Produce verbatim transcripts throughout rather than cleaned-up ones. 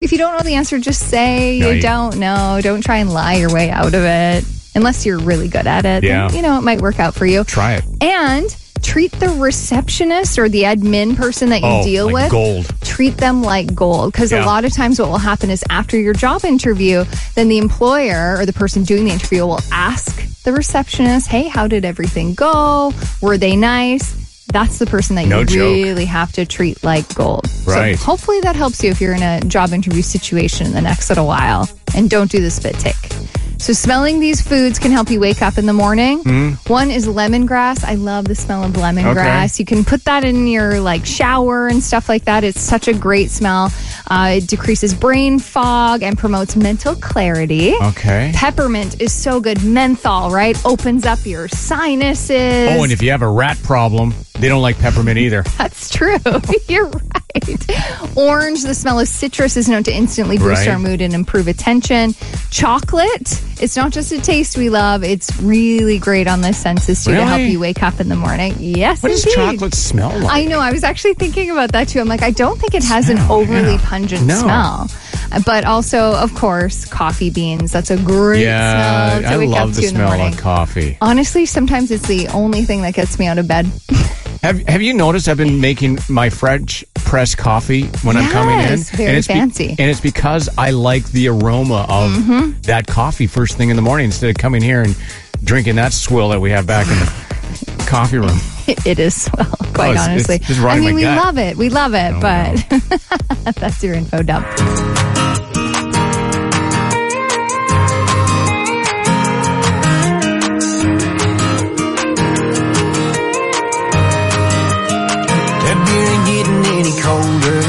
If you don't know the answer, just say No, you you- don't know. Don't try and lie your way out of it. Unless you're really good at it. Yeah. Then, you know, it might work out for you. Try it. And treat the receptionist or the admin person that you Oh, deal like with. gold. Treat them like gold. Because Yeah. a lot of times what will happen is after your job interview, then the employer or the person doing the interview will ask the receptionist, hey, how did everything go? Were they nice? That's the person that No you joke. really have to treat like gold. Right. So hopefully that helps you if you're in a job interview situation in the next little while. And don't do the spit take. So smelling these foods can help you wake up in the morning. Mm. One is lemongrass. I love the smell of lemongrass. Okay. You can put that in your like shower and stuff like that. It's such a great smell. Uh, it decreases brain fog and promotes mental clarity. Okay. Peppermint is so good. Menthol, right? Opens up your sinuses. Oh, and if you have a rat problem, they don't like peppermint either. That's true. You're right. Orange, the smell of citrus is known to instantly boost Right. our mood and improve attention. Chocolate, it's not just a taste we love. It's really great on the senses too to help Really? you wake up in the morning. Yes, What does indeed. chocolate smell like? I know. I was actually thinking about that too. I'm like, I don't think it has an Smell, overly yeah. pungent No. smell. But also, of course, coffee beans. That's a great yeah, smell to I wake love up the to in the smell morning. of coffee. Honestly, sometimes it's the only thing that gets me out of bed. Have Have you noticed I've been making my French press coffee when I'm coming in? Yes, very and it's fancy. and it's because I like the aroma of Mm-hmm. that coffee first thing in the morning instead of coming here and drinking that swill that we have back in the coffee room. It is swell, quite Oh, it's- honestly. it's just I rotting mean, my we gut. love it. We love it, No, but that's your info dump. That beer ain't getting any colder,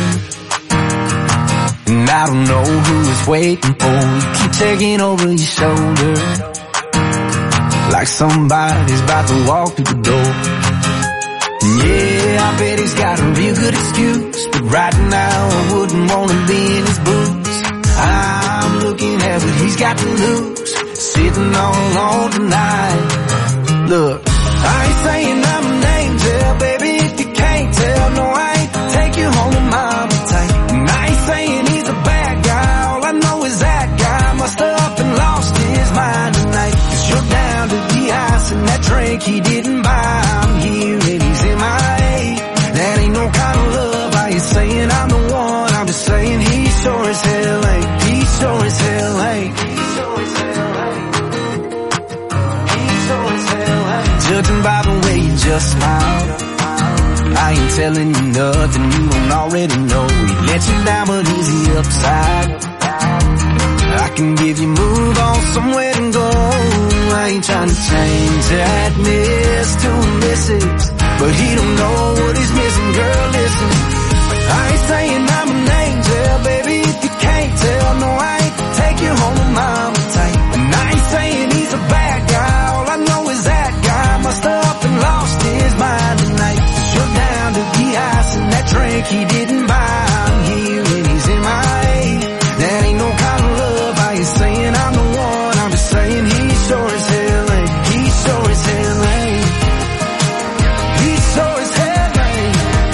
and I don't know who it's waiting for. You keep taking over your shoulder, like somebody's about to walk through the door. Yeah, I bet he's got a real good excuse, but right now I wouldn't want to be in his boots. I'm looking at what he's got to lose, sitting all alone tonight. Look, I ain't saying I'm an angel, baby, if you can't tell. No, I ain't take you home to mama tight. And I ain't saying he's a bad guy, all I know is that guy must have up and lost his mind tonight. 'Cause you're down to the ice and that drink he didn't buy. I'm here and he's in my A. That ain't no kind of love. I ain't saying I'm the one, I'm just saying he sure as hell ain't. He sure as hell ain't. He sure as hell ain't. He sure as hell ain't. Judging by the way you just smiled, I ain't telling you nothing you don't already know. He let you down, but he's the upside. I can give you move on somewhere to go. I ain't trying to change that miss to a missus, but he don't know what he's missing, girl, listen. I ain't saying I'm an angel, baby, if you can't tell. No, I ain't take you home with mama tight. And I ain't saying he's a bad guy, all I know is that guy must have up and lost his mind tonight. 'Cause you're down to the ice and that drink he didn't buy. I'm here and he's in my A. That ain't no kind of love. I ain't saying I'm the one, I'm just saying he sure as hell ain't. He sure as hell ain't. He sure as hell ain't.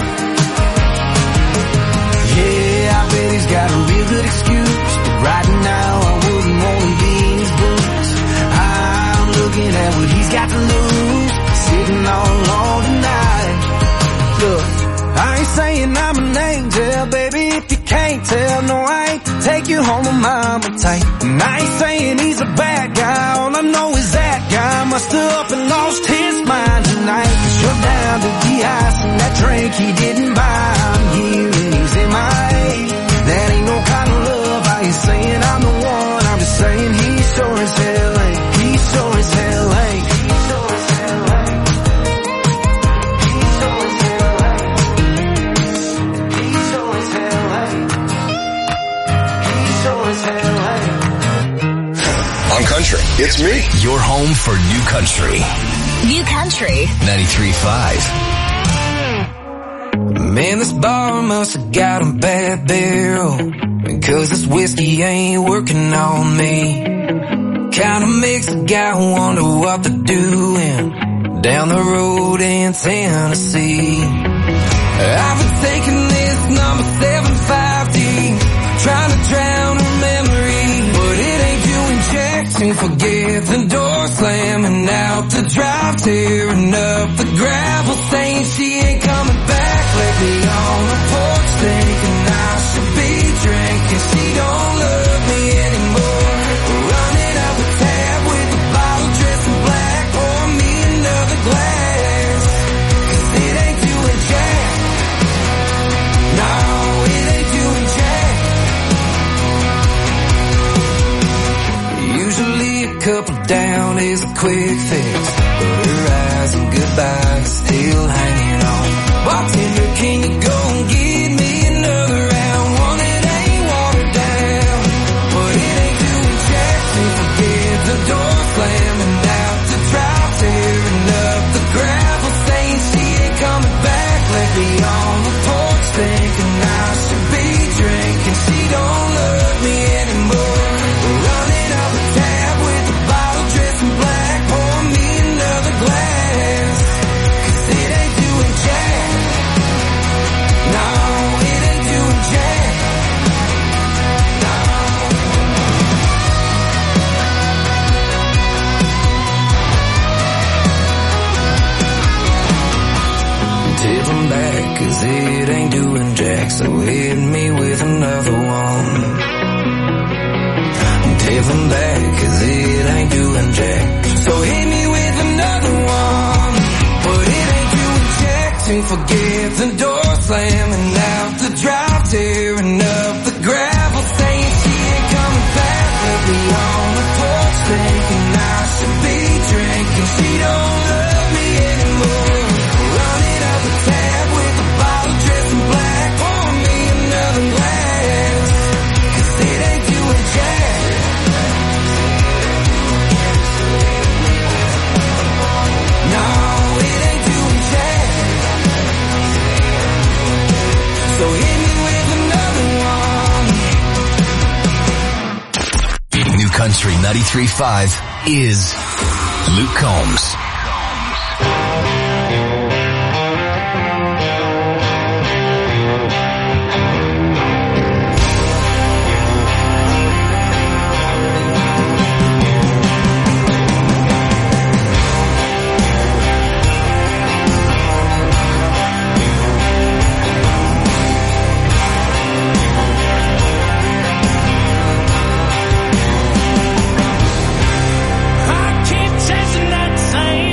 Yeah, I bet he's got a real good excuse, but right now I wouldn't want to be in his boots. I'm looking at what he's got to lose, sitting all alone tonight. Look, I ain't saying I'm an angel, baby, if you can't tell. No, I ain't take you home with mama tight. And I ain't saying he's a bad guy, all I know is that guy must have up and lost his mind tonight. 'Cause you're down to the ice and that drink he didn't buy. I'm here and he's in my A. That ain't no kind of love. I ain't saying I'm the one, I'm just saying he sure as hell ain't. He sure as hell ain't. He sure as hell ain't. He sure as hell ain't. He sure as hell ain't. He sure as hell ain't. On Country, it's me. Your home for new country. New Country. ninety-three point five. Man, this bar must have got a bad barrel, because this whiskey ain't working on me. Kinda makes a guy wonder what they're doing down the road in Tennessee. I've been taking this number seven five D, trying to drown her memory, but it ain't doing jack to forget the door slamming out the drive, tearing up the gravel, saying she ain't coming back. Left me on the porch thinking I should be drinking. She don't love me anymore. Running up a tab with a bottle dressed in black. Pour me another glass, 'cause it ain't doing jack. No, it ain't doing jack. Usually a couple down is a quick fix, but her eyes and goodbyes still hanging on. Bartender, can you go and give me another round? One that ain't watered down, but it ain't doing jack to forget the door slamming out the drive, tearing up the gravel, saying she ain't coming back. Left me on the porch thinking I should be drinking. She don't love me anymore. Running up a tab with a bottle dressed in black. Pour me another glass, 'cause it ain't doing jack. No, it ain't doing jack. No. Tip 'em back, 'cause it ain't doing jack. So hit me with another one. Tip 'em back, 'cause it ain't doing jack. So hit me with another one. But it ain't doing jack to forget the door slamming out the drive, tearing up the gravel, saying she ain't coming back. Left me on the porch thinking I should be drinking. She don't love me anymore. Running up a tab with a bottle dressed in black. Pour me another glass, 'cause it ain't doing jack. No, it ain't doing jack. So hit me with another one. New Country ninety-three point five is Luke Combs. I keep chasing that same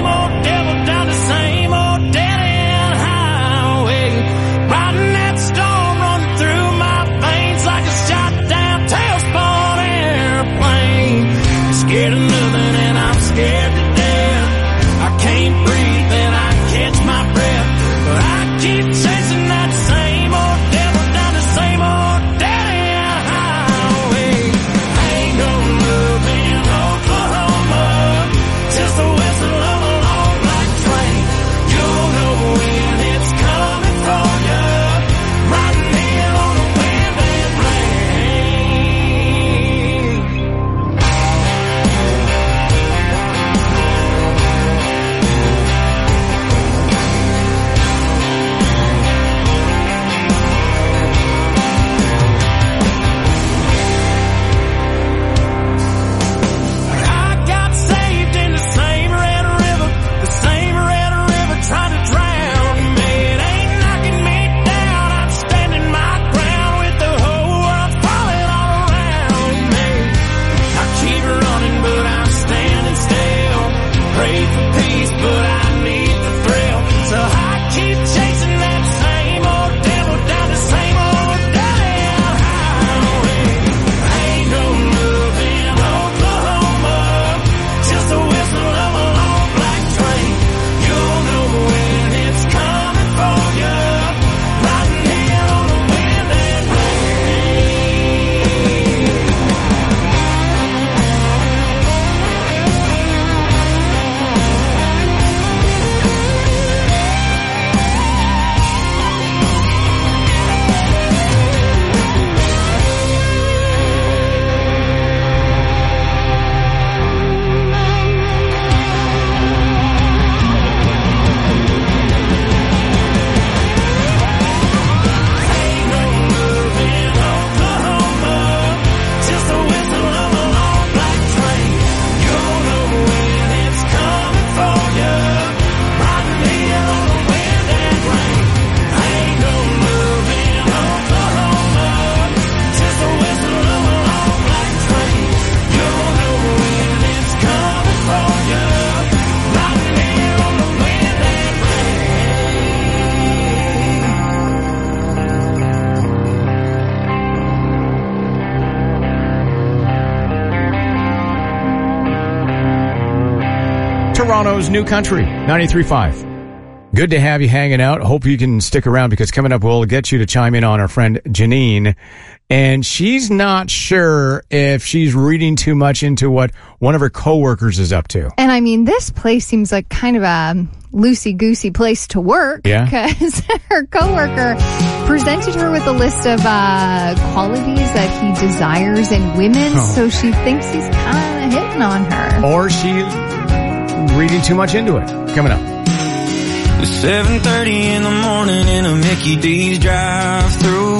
Toronto's New Country, ninety-three point five. Good to have you hanging out. Hope you can stick around because coming up, we'll get you to chime in on our friend Janine. And she's not sure if she's reading too much into what one of her coworkers is up to. And I mean, this place seems like kind of a loosey-goosey place to work. Yeah. Because her coworker presented her with a list of uh, qualities that he desires in women. Oh. So she thinks he's kind of hitting on her. Or she reading too much into it. Coming up. It's seven thirty in the morning in a Mickey D's drive-thru.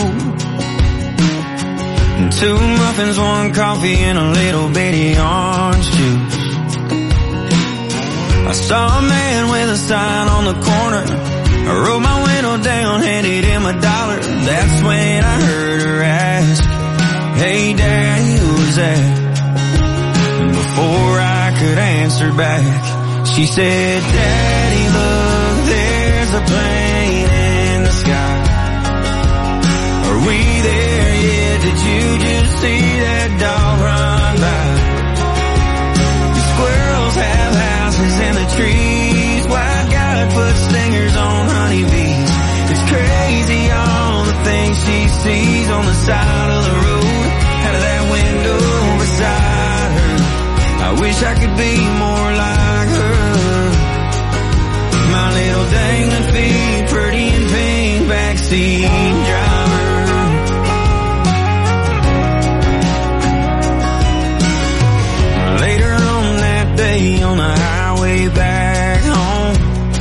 Two muffins, one coffee, and a little bitty orange juice. I saw a man with a sign on the corner. I rolled my window down, handed him a dollar. That's when I heard her ask, "Hey Daddy, who's that?" And before I could answer back, she said, "Daddy, look, there's a plane in the sky. Are we there yet? Did you just see that dog run by? The squirrels have houses in the trees. Why God put stingers on honeybees? It's crazy all the things she sees on the side of the road, out of that window beside her. I wish I could be more like her. My little dangling feet, pretty and pink, backseat driver." Later on that day on the highway back home,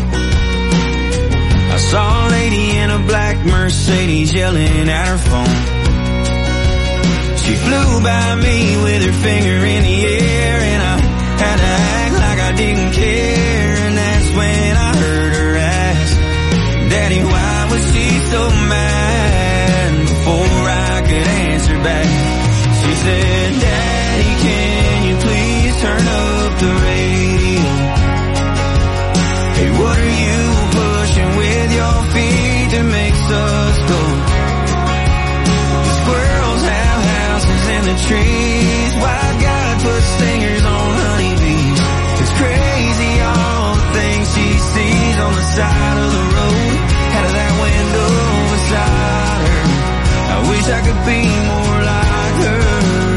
I saw a lady in a black Mercedes yelling at her phone. She flew by me with her finger in the air, and I had to act like I didn't care. And that's when I heard her ask, "Daddy, why was she so mad?" And before I could answer back, she said, "Daddy, can you please turn up the radio? Hey, what are you pushing with your feet that makes us go? The squirrels have houses in the trees. Why God put stingers on honeybees? It's crazy all the things she sees on the side of the road, out of that window beside her. I wish I could be more like her.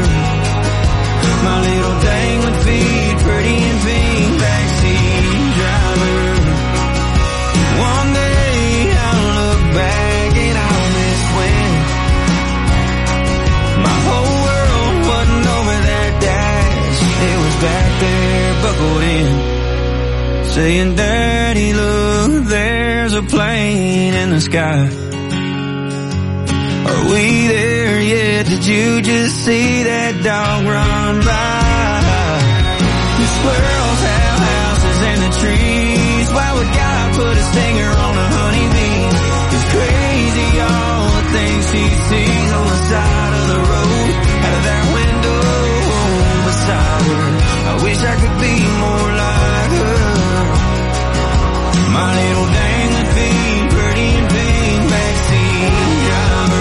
My little dangling feet, pretty and pink, backseat driver. One day I'll look back and I'll miss when my whole world wasn't over that dash. It was back there, buckled in, saying, "Daddy, look, there's a plane in the sky. Are we there yet? Did you just see that dog run by? The squirrels have houses in the trees. Why would God put a stinger on a honeybee? It's crazy all the things she sees on the side of the road, out of that window beside her. I wish I could be more like her. My little dangling feet, pretty and pink, backseat driver."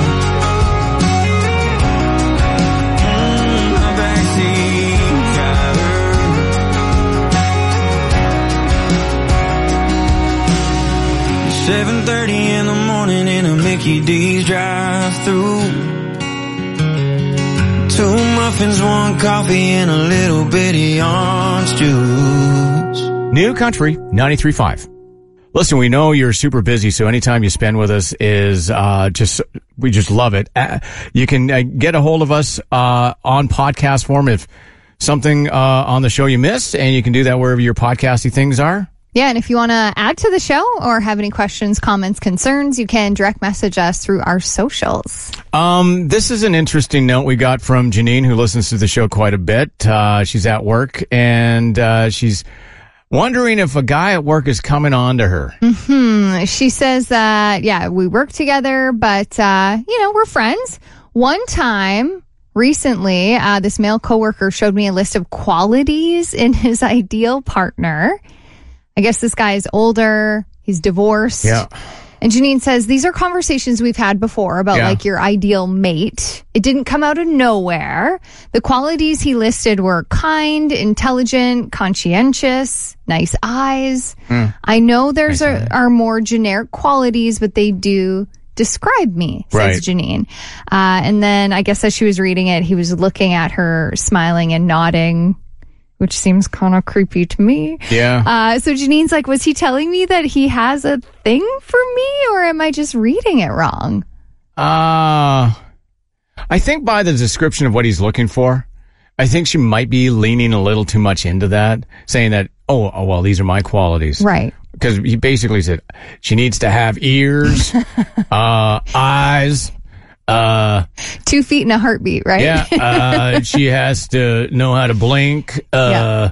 seven thirty in the morning in a Mickey D's drive-thru. Two muffins, one coffee, and a little bitty orange juice. New Country, ninety-three point five. Listen, we know you're super busy, so anytime you spend with us is uh just, we just love it. Uh, you can uh, get a hold of us uh on podcast form if something uh on the show you missed, and you can do that wherever your podcasty things are. Yeah, and if you want to add to the show or have any questions, comments, concerns, you can direct message us through our socials. Um, this is an interesting note we got from Janine, who listens to the show quite a bit. Uh, she's at work, and uh, she's wondering if a guy at work is coming on to her. Mm-hmm. She says that, yeah, we work together, but, uh, you know, we're friends. One time, recently, uh, this male coworker showed me a list of qualities in his ideal partner. I guess this guy is older. He's divorced. Yeah. And Janine says, these are conversations we've had before about Yeah. like your ideal mate. It didn't come out of nowhere. The qualities he listed were kind, intelligent, conscientious, nice eyes. Mm. I know there's Nice a, are more generic qualities, but they do describe me, says Right. Janine. Uh, and then I guess as she was reading it, he was looking at her, smiling and nodding, which seems kind of creepy to me. Yeah. Uh, so Janine's like, was he telling me that he has a thing for me, or am I just reading it wrong? Uh, I think by the description of what he's looking for, I think she might be leaning a little too much into that, saying that, oh, oh well, these are my qualities. Right. Because he basically said she needs to have ears, uh, eyes, uh, Two feet and a heartbeat, right? yeah, uh, she has to know how to blink, uh,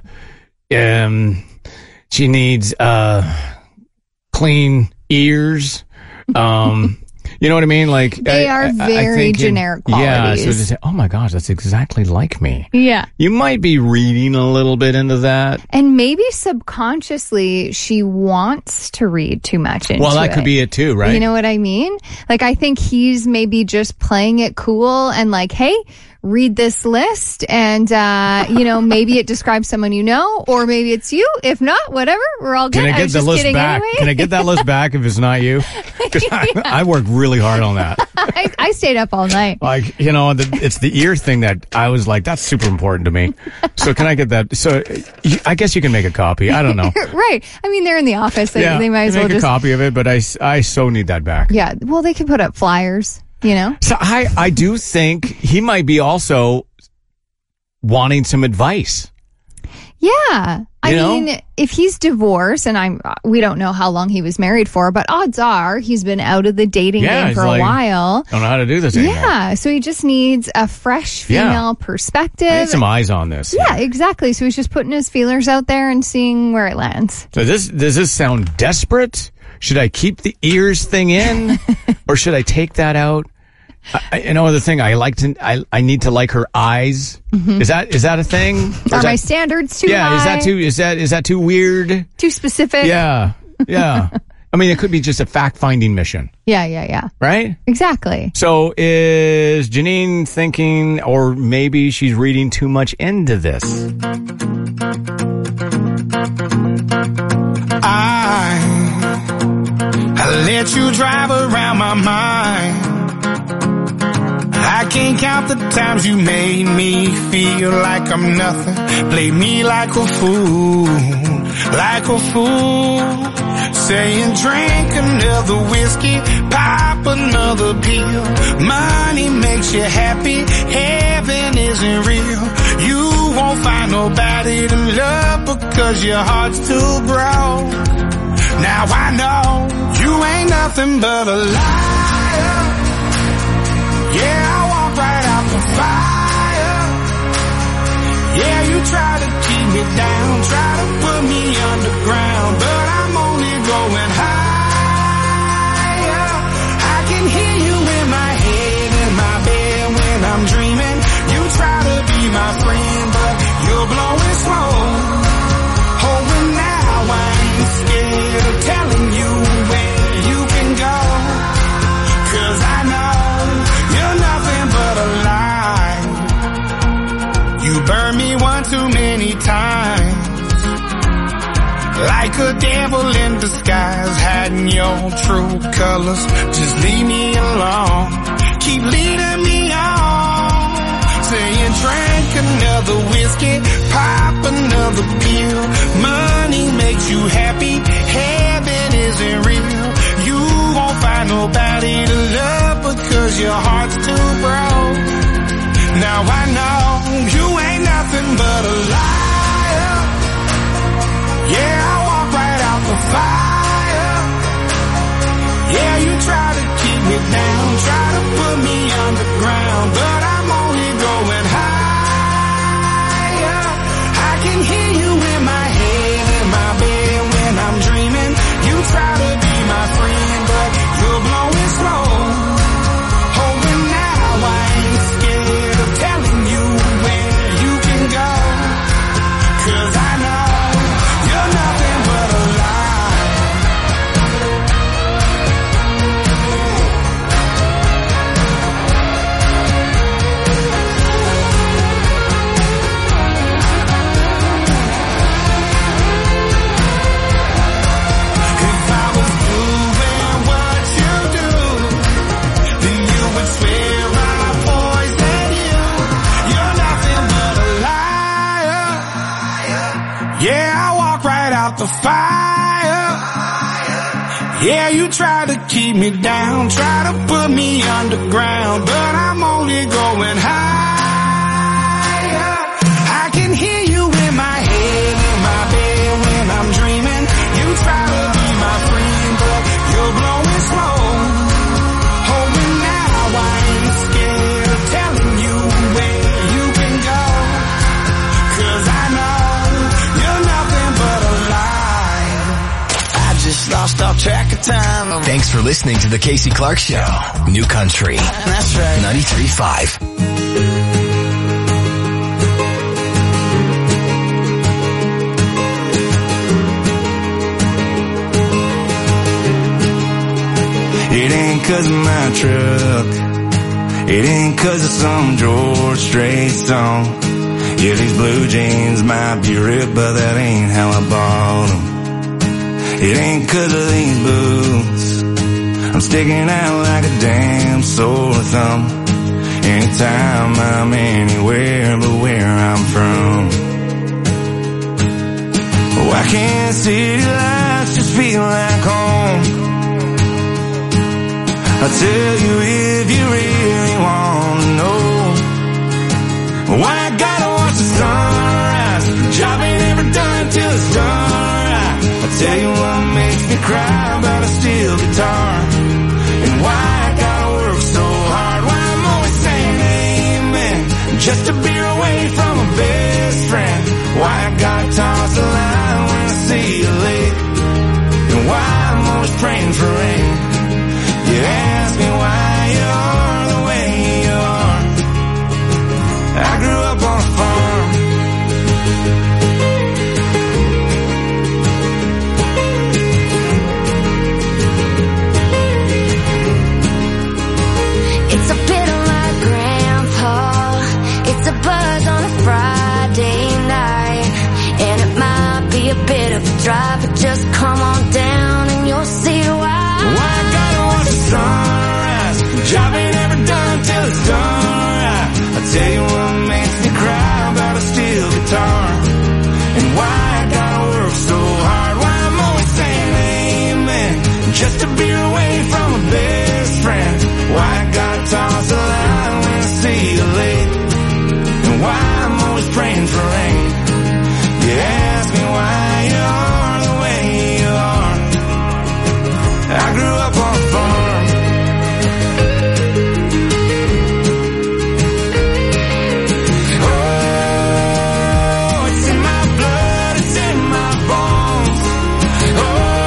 um, she needs, uh, clean ears, um, you know what I mean? Like They I- are I- I very think in- generic Yeah, qualities. so to say, oh my gosh, that's exactly like me. Yeah. You might be reading a little bit into that. And maybe subconsciously she wants to read too much into Well, that it. could be it too, right? You know what I mean? Like, I think he's maybe just playing it cool and like, hey, read this list and, uh, you know, maybe it describes someone you know, or maybe it's you. If not, whatever, we're all good. Can I get was the just list kidding back? anyway. Can I get that list back if it's not you? Because I, I worked really hard on that. I, I stayed up all night. Like, you know, the, it's the ear thing that I was like, that's super important to me. So can I get that? So you, I guess you can make a copy. I don't know. Right. I mean, they're in the office. They, Yeah, they might as make well a just. copy of it, but I, I so need that back. Yeah. Well, they can put up flyers, you know? So I, I do think he might be also wanting some advice. Yeah. I You know? mean, if he's divorced, and I'm, we don't know how long he was married for, but odds are he's been out of the dating Yeah, game he's for a like, while. Don't know how to do this anymore. Yeah. So he just needs a fresh Yeah. female perspective. I need some eyes on this. Yeah, exactly. So he's just putting his feelers out there and seeing where it lands. So this does this sound desperate? Should I keep the ears thing in, or should I take that out? I, you know the thing I like to I I need to like her eyes. Is that is that a thing? Or is Are that- my standards too yeah? high? Is that too is that is that too weird? Too specific? Yeah, yeah. I mean, it could be just a fact finding mission, Yeah, yeah, yeah. right? Exactly. So is Janine thinking, or maybe she's reading too much into this? I, I let you drive around my mind. I can't count the times you made me feel like I'm nothing. Play me like a fool, like a fool. Saying drink another whiskey, pop another pill. Money makes you happy, heaven isn't real. You won't find nobody to love because your heart's too broke. Now I know you ain't nothing but a liar. Yeah, I walk right out the fire. Yeah, you try to keep me down, try to put me underground, but I'm only going higher. I can hear you in my head, in my bed when I'm dreaming. You try to be my friend, but you're blowing smoke. Oh, and now I ain't scared of telling you where you can go, 'cause I know you're nothing but a lie. You burned me one too many times, like a devil in disguise, hiding your true colors. Just leave me alone, keep leading me on, saying drink another whiskey, pop another pill. Money makes you happy, heaven isn't real. You won't find nobody to love because your heart's too broke. Now I know you ain't nothing but a liar. Yeah, I walk right out the fire. Yeah, you try to keep me down, try to put me underground, but I'm only going higher. I can hear you in my head, in my bed when I'm dreaming. You try to be my friend, but you're blowing smoke. Oh, and now I ain't scared of telling you where you can go, 'cause I know you're nothing but a lie. the fire. Yeah, you try to keep me down, try to put me underground, but I'm only going higher. I can hear you in my head, in my bed when I'm dreaming. You try to be my friend, but you're blowing smoke. Oh, and now I ain't scared of telling you where you can go, 'cause I know you're nothing but a lie. I just lost all track of time. Thanks for listening to the Casey Clark Show. New Country. That's right. ninety-three point five. It ain't 'cause of my truck. It ain't 'cause of some George Strait song. Yeah, these blue jeans might be ripped, but that ain't how I bought them. It ain't 'cause of these boots. I'm sticking out like a damn sore thumb. Anytime I'm anywhere but where I'm from. Why can't city lights just feel like home? I'll tell you if you really want to know. Why I gotta watch the sunrise, the job ain't ever done till it's done right. I'll tell you what makes me cry about a steel guitar, and why I gotta work so hard, why I'm always saying amen, just a beer away from a best friend. Why I gotta toss the line when I see you late, and why I'm always praying for rain. You ask me why you are the way you are. I grew up on a farm. It's a bit like Grandpa. It's a buzz on a Friday night, and it might be a bit of a drive, but just come on down and you'll see why. Why I gotta watch the sunrise, the job ain't ever done till it's done right. I'll tell you what makes me cry about a steel guitar, and why I gotta work so hard, why I'm always saying amen, just a beer away from a best friend. Why I gotta toss the line when I see you late, and why I'm always praying for rain. You ask me why you are the way you are. I grew up on a farm. Oh, it's in my blood, it's in my bones. Oh,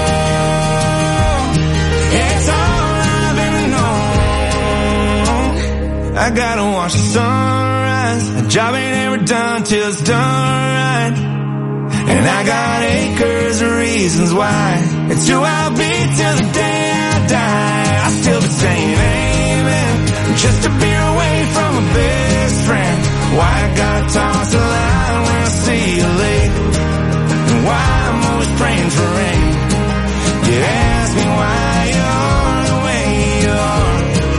it's all I've ever known. I gotta watch the sunrise, a job ain't ever done till it's done right. And I got acres of reasons why. It's who I'll be till the day I die. I still be saying amen, just a beer away from a best friend. Why I gotta toss the line when I see you late, and why I'm always praying for rain. You ask me why you are the way you are,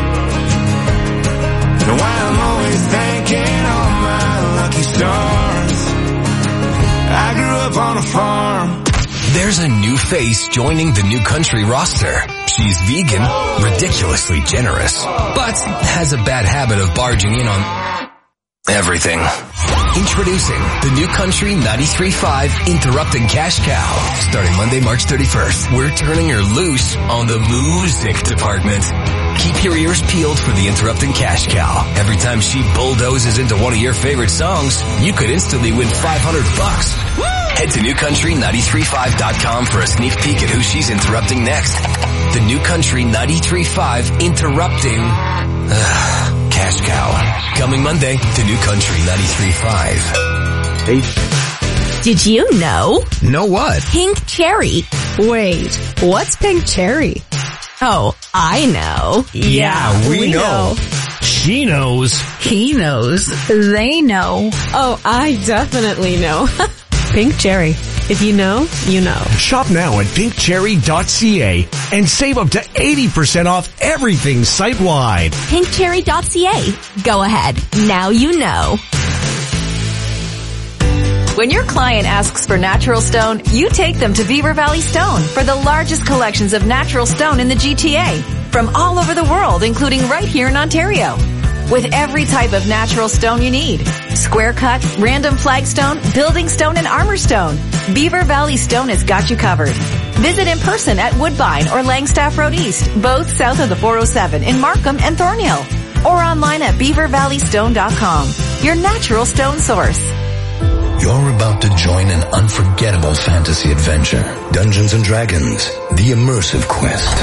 and why I'm always thanking all my lucky stars. I grew up on a farm. There's a new face joining the New Country roster. She's vegan, ridiculously generous, but has a bad habit of barging in on everything. Introducing the New Country ninety-three point five Interrupting Cash Cow. Starting Monday, March thirty-first, we're turning her loose on the music department. Keep your ears peeled for the Interrupting Cash Cow. Every time she bulldozes into one of your favorite songs, you could instantly win five hundred bucks. Head to new country ninety-three point five dot com for a sneak peek at who she's interrupting next. The New Country ninety-three point five Interrupting uh, Cash Cow. Coming Monday to New Country ninety-three point five. Hey. Did you know? Know what? Pink cherry. Wait, what's pink cherry? Oh, I know. Yeah, we, we know. know. She knows. He knows. They know. Oh, I definitely know. Pink cherry. If you know, you know. Shop now at pink cherry dot c a and save up to eighty percent off everything site-wide. pink cherry dot c a. Go ahead. Now you know. When your client asks for natural stone, you take them to Beaver Valley Stone for the largest collections of natural stone in the G T A from all over the world, including right here in Ontario. With every type of natural stone you need. Square cut, random flagstone, building stone, and armor stone. Beaver Valley Stone has got you covered. Visit in person at Woodbine or Langstaff Road East, both south of the four oh seven in Markham and Thornhill. Or online at beaver valley stone dot com. Your natural stone source. You're about to join an unforgettable fantasy adventure. Dungeons and Dragons, the immersive quest.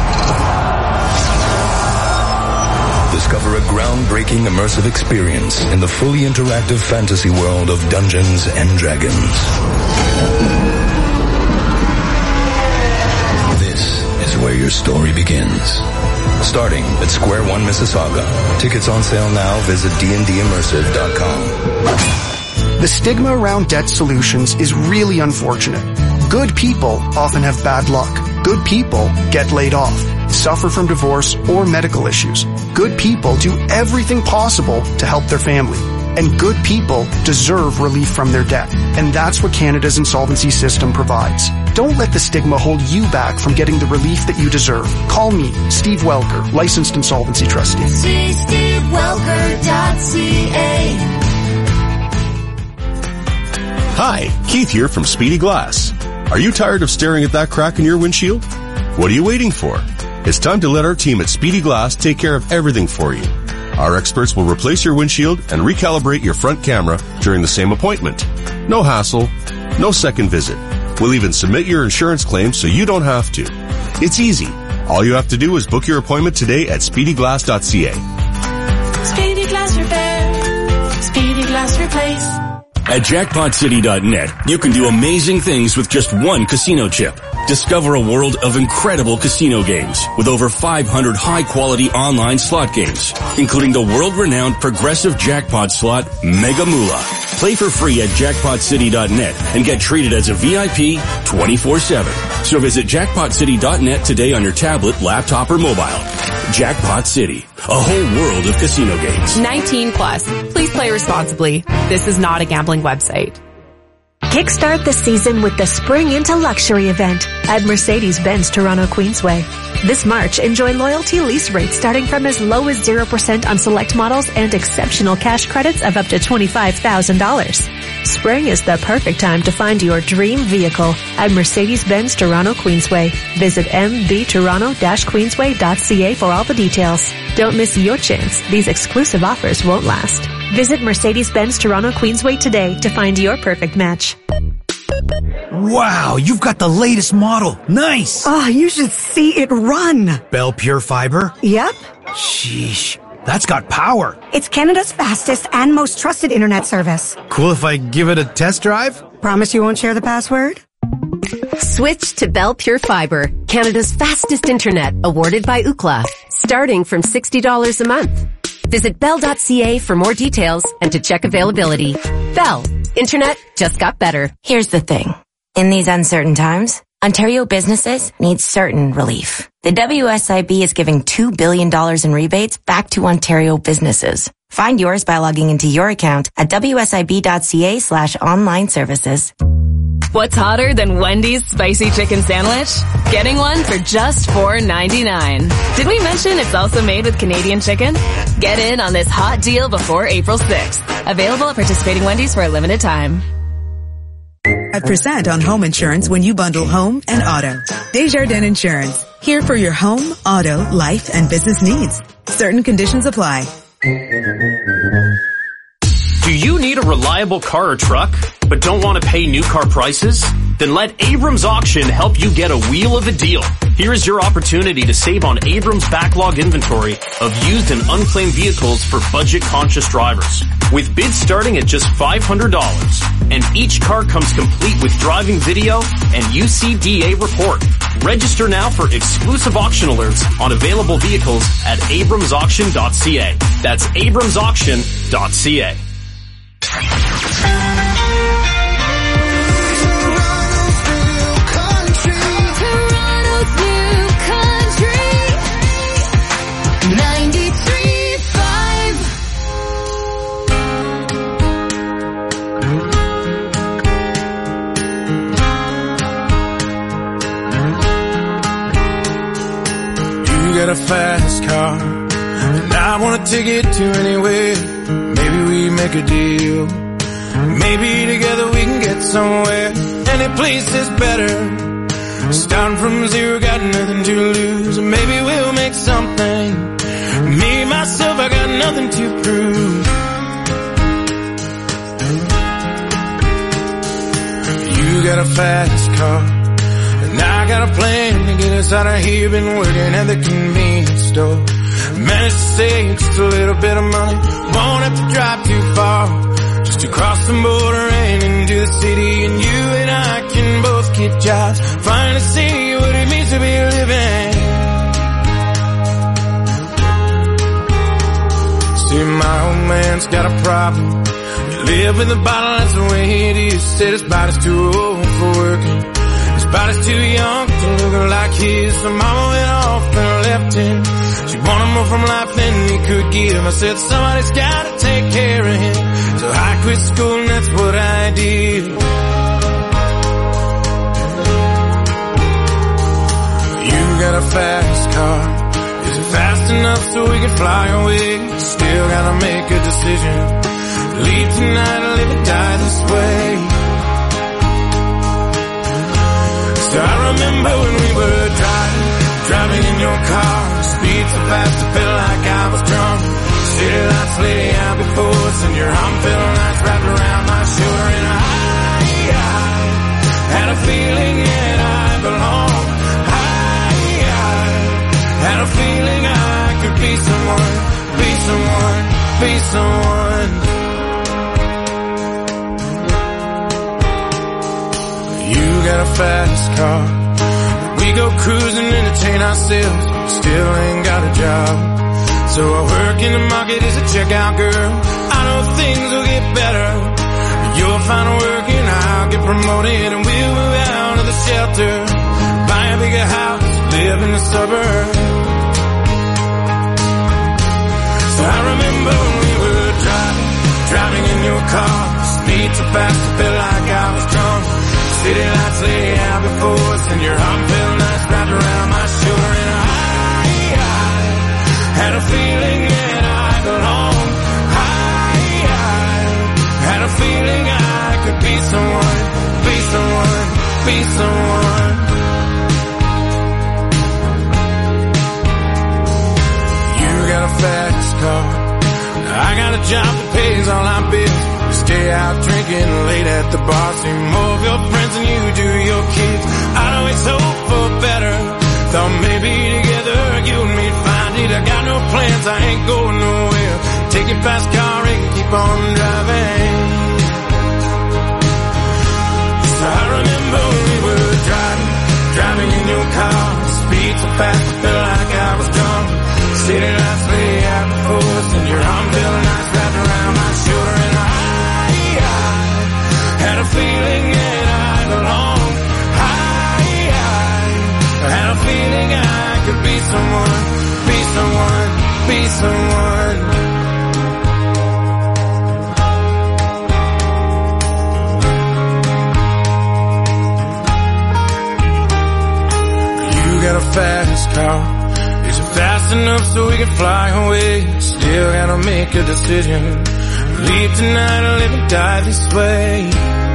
Discover a groundbreaking immersive experience in the fully interactive fantasy world of Dungeons and Dragons. This is where your story begins. Starting at Square One Mississauga. Tickets on sale now. Visit d and d immersive dot com. The stigma around debt solutions is really unfortunate. Good people often have bad luck. Good people get laid off, suffer from divorce or medical issues. Good people do everything possible to help their family. And good people deserve relief from their debt. And that's what Canada's insolvency system provides. Don't let the stigma hold you back from getting the relief that you deserve. Call me, Steve Welker, licensed insolvency trustee. See steve welker dot c a. Hi, Keith here from Speedy Glass. Are you tired of staring at that crack in your windshield? What are you waiting for? It's time to let our team at Speedy Glass take care of everything for you. Our experts will replace your windshield and recalibrate your front camera during the same appointment. No hassle, no second visit. We'll even submit your insurance claim so you don't have to. It's easy. All you have to do is book your appointment today at speedy glass dot c a. Speedy Glass Repair. Speedy Glass Replace. At jackpot city dot net, you can do amazing things with just one casino chip. Discover a world of incredible casino games with over five hundred high-quality online slot games, including the world-renowned progressive jackpot slot Mega Moolah. Play for free at jackpot city dot net and get treated as a V I P twenty-four seven. So visit jackpot city dot net today on your tablet, laptop, or mobile. Jackpot City, a whole world of casino games. nineteen plus. Please play responsibly. This is not a gambling website. Kickstart the season with the Spring into Luxury event at Mercedes-Benz Toronto Queensway. This March, enjoy loyalty lease rates starting from as low as zero percent on select models and exceptional cash credits of up to twenty-five thousand dollars. Spring is the perfect time to find your dream vehicle at Mercedes-Benz Toronto Queensway. Visit m b toronto dash queensway dot c a for all the details. Don't miss your chance. These exclusive offers won't last. Visit Mercedes-Benz Toronto Queensway today to find your perfect match. Wow, you've got the latest model. Nice. Oh, you should see it run. Bell Pure Fiber? Yep. Sheesh, that's got power. It's Canada's fastest and most trusted internet service. Cool if I give it a test drive? Promise you won't share the password? Switch to Bell Pure Fiber, Canada's fastest internet, awarded by Ookla, starting from sixty dollars a month. Visit bell dot c a for more details and to check availability. Bell. Internet just got better. Here's the thing. In these uncertain times, Ontario businesses need certain relief. The W S I B is giving two billion dollars in rebates back to Ontario businesses. Find yours by logging into your account at w s i b dot c a slash online services. What's hotter than Wendy's spicy chicken sandwich? Getting one for just four ninety-nine. Did we mention it's also made with Canadian chicken? Get in on this hot deal before April sixth. Available at participating Wendy's for a limited time. At percent on home insurance when you bundle home and auto. Desjardins Insurance. Here for your home, auto, life, and business needs. Certain conditions apply. Do you need a reliable car or truck, but don't want to pay new car prices? Then let Abrams Auction help you get a wheel of a deal. Here is your opportunity to save on Abrams' backlog inventory of used and unclaimed vehicles for budget-conscious drivers. With bids starting at just five hundred dollars, and each car comes complete with driving video and U C D A report. Register now for exclusive auction alerts on available vehicles at abrams auction dot c a. That's abrams auction dot c a. fast car, and I want to take it to anywhere. Maybe we make a deal. Maybe together we can get somewhere. Any place is better. Starting from zero, got nothing to lose. Maybe we'll make something. Me, myself, I got nothing to prove. You got a fast car, and I got a plan to get us out of here. Been working at the convenience store. Managed to save just a little bit of money. Won't have to drive too far, just to cross the border and into the city. And you and I can both get jobs, finally see what it means to be living. See, my old man's got a problem. You live in the bottle, that's the way it is. Said his body's too old for working, his body's too young to look like his. So mama went off and left him. She wanted more from life than he could give. I said somebody's gotta take care of him. So I quit school and that's what I did. You got a fast car. Is it fast enough so we can fly away? Still gotta make a decision. Leave tonight or live or die this way. So I remember when we were driving, driving in your car. Speed so fast I felt like I was drunk. City lights lay out before us, and your arm felt nice wrapped around my shoulder. And I, I had a feeling that I belonged. I, I had a feeling I could be someone, be someone, be someone. You got a fast car. We go cruising, entertain ourselves. Still ain't got a job, so I work in the market as a checkout girl. I know things will get better. You'll find work and I'll get promoted, and we'll move out of the shelter, buy a bigger house, live in the suburbs. So I remember when we were driving, driving in your car. Speed so fast I felt like I was drunk. City lights lay out before us, and your arm felt nice wrapped around my shoulder. And I, I had a feeling that I belonged. I, I had a feeling I could be someone, be someone, be someone. You got a fast car, I got a job that pays all our bills. Stay out drinking late at the bar. See more of your friends than you do your kids. I'd always hope for better. Thought maybe together you and me'd find it. I got no plans, I ain't going nowhere. Take your fast car and keep on driving. So I remember when we were driving, driving in your car. Speed so fast I felt like I was drunk. City lights lay out before us, and your arm felt nice wrapped around my shoulder. And I had a feeling that I belonged. I, I had a feeling I could be someone, be someone, be someone. You got a fast car. Is it fast enough so we can fly away? Still gotta make a decision. Leave tonight or live and die this way.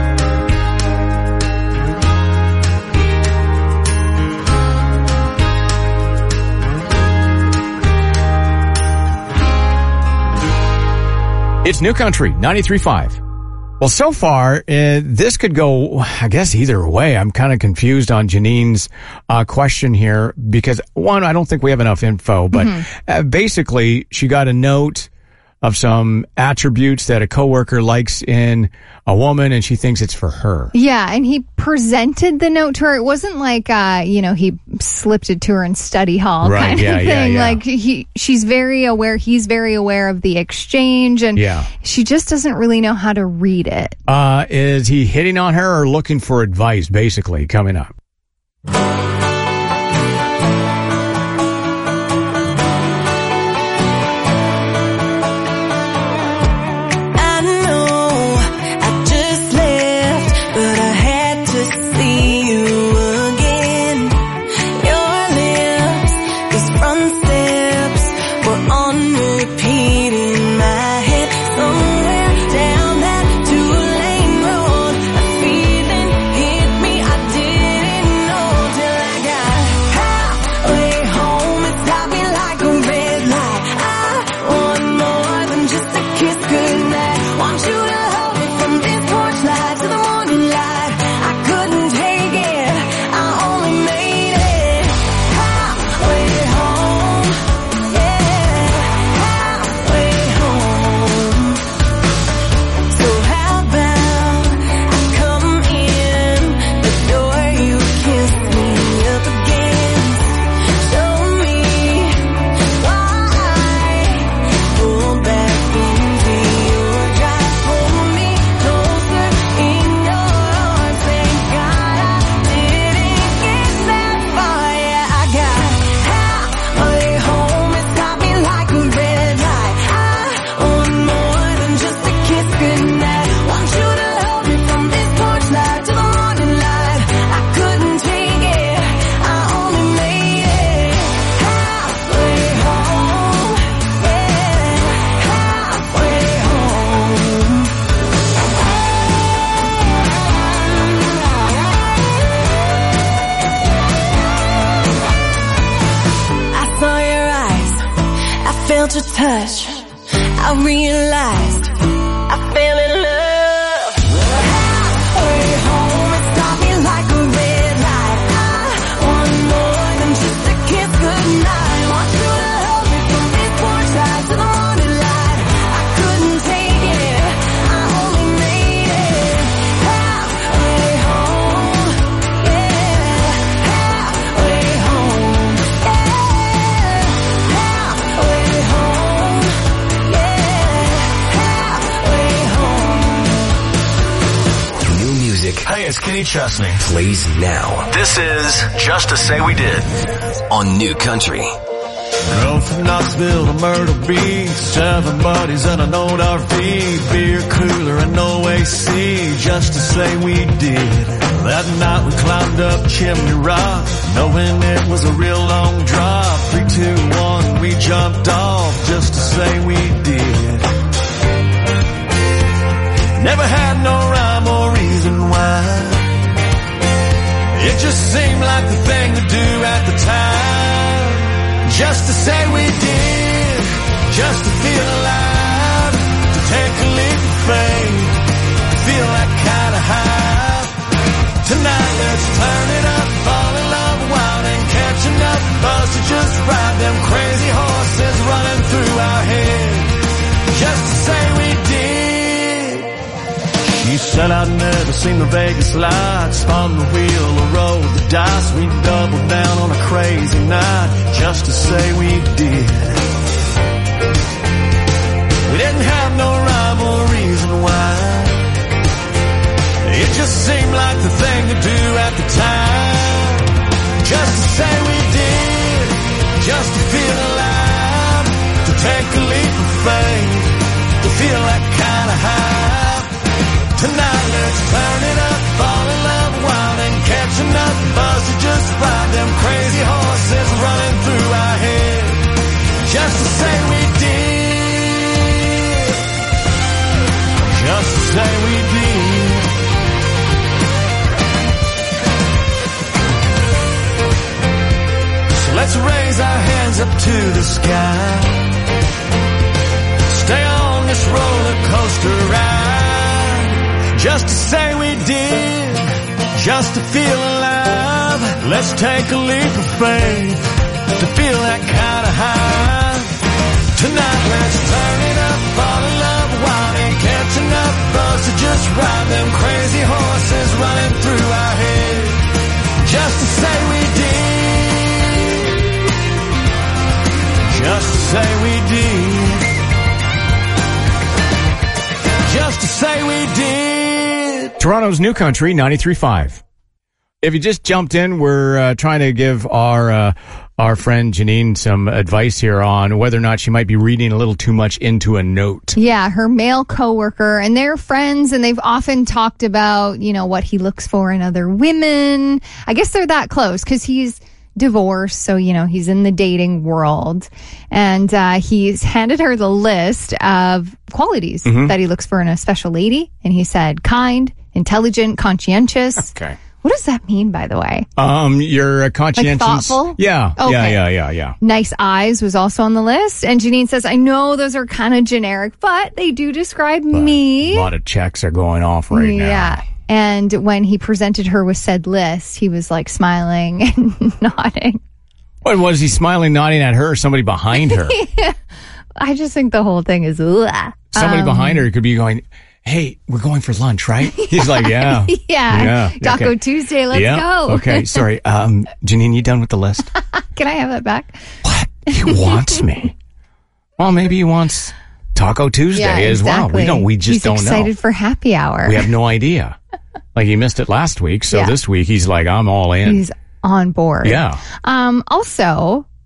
It's New Country, ninety-three point five. Well, so far, uh, this could go, I guess, either way. I'm kind of confused on Janine's uh, question here because, one, I don't think we have enough info, but mm-hmm. uh, basically, she got a note of some attributes that a coworker likes in a woman, and she thinks it's for her. Yeah, and he presented the note to her. It wasn't like, uh, you know, he slipped it to her in study hall right, kind yeah, of thing. Yeah, yeah. Like, he, she's very aware, he's very aware of the exchange, and yeah. she just doesn't really know how to read it. Uh, is he hitting on her or looking for advice, basically, coming up? See you again. Your lips, 'cause front stairs tonight. Want you to hold me from this porch light to the morning light. I couldn't take it, I only made it halfway home, yeah, halfway home. I saw your eyes, I felt your touch, I realized I fell in love. Halfway home, it stopped me like a red light. I want more than just a kiss goodnight. Want you to hold me from this porch light to the morning light. I couldn't take it, I only made it halfway home, yeah, halfway home, yeah, halfway home, New music. Hey, it's Kenny Chesney. Plays now This is Just to Say We Did. on New Country. Drove from Knoxville to Myrtle Beach, seven buddies and an old R V, beer cooler and no A C, just to say we did. That night we climbed up Chimney Rock, knowing it was a real long drop. Three, two, one, we jumped off, just to say we did. Never had no rhyme or reason why. It just seemed like the thing to do at the time. Just to say we did, just to feel alive, to take a leap of faith, to feel that kind of high. Tonight let's turn it up, fall in love wild and catch enough buzz to just ride them crazy horses running through our head. Just to say we did. She said I'd never seen the Vegas lights, spun the wheel or rolled the dice. We doubled down on a crazy night, just to say we did. We didn't have no rhyme or reason why. It just seemed like the thing to do at the time. Just to say we did, just to feel alive, to take a leap of faith, to feel that kind of high. Tonight let's turn it up, fall in love wild and catch enough buzz to just ride them crazy horses running through our head. Just to say we did, just to say we did. So let's raise our hands up to the sky, stay on this roller coaster ride. Just to say we did, just to feel alive. Let's take a leap of faith, to feel that kind of high. Tonight let's turn it up, fall in love wild and catch enough buzz to just ride them crazy horses running through our head. Just to say we did, just to say we did, just to say we did. Toronto's New Country, ninety-three point five. If you just jumped in, we're uh, trying to give our uh, our friend Janine some advice here on whether or not she might be reading a little too much into a note. Yeah, her male coworker, and they're friends, and they've often talked about, you know, what he looks for in other women. I guess they're that close because he's divorced, so, you know, he's in the dating world. And uh, he's handed her the list of qualities Mhm. that he looks for in a special lady. And he said kind, intelligent, conscientious. Okay. What does that mean, by the way? Um, you're a conscientious. Like thoughtful? Yeah, yeah, Okay. yeah, yeah, yeah. Nice eyes was also on the list. And Janine says, I know those are kind of generic, but they do describe me. A lot of checks are going off right now. Yeah. And when he presented her with said list, he was like smiling and nodding. What was he smiling, nodding at her, or somebody behind her? I just think the whole thing is, ugh. Somebody Um, behind her could be going, hey, we're going for lunch, right? He's like, yeah. yeah. Taco okay. Tuesday, let's yeah. go. Okay, sorry. Um, Janine, you done with the list? Can I have that back? He wants me. Well, maybe he wants Taco Tuesday Yeah, as well. We exactly. don't, we just He's don't know. excited for happy hour. We have no idea. Like he missed it last week, so Yeah. this week he's like, I'm all in. He's on board. Yeah. Um, also,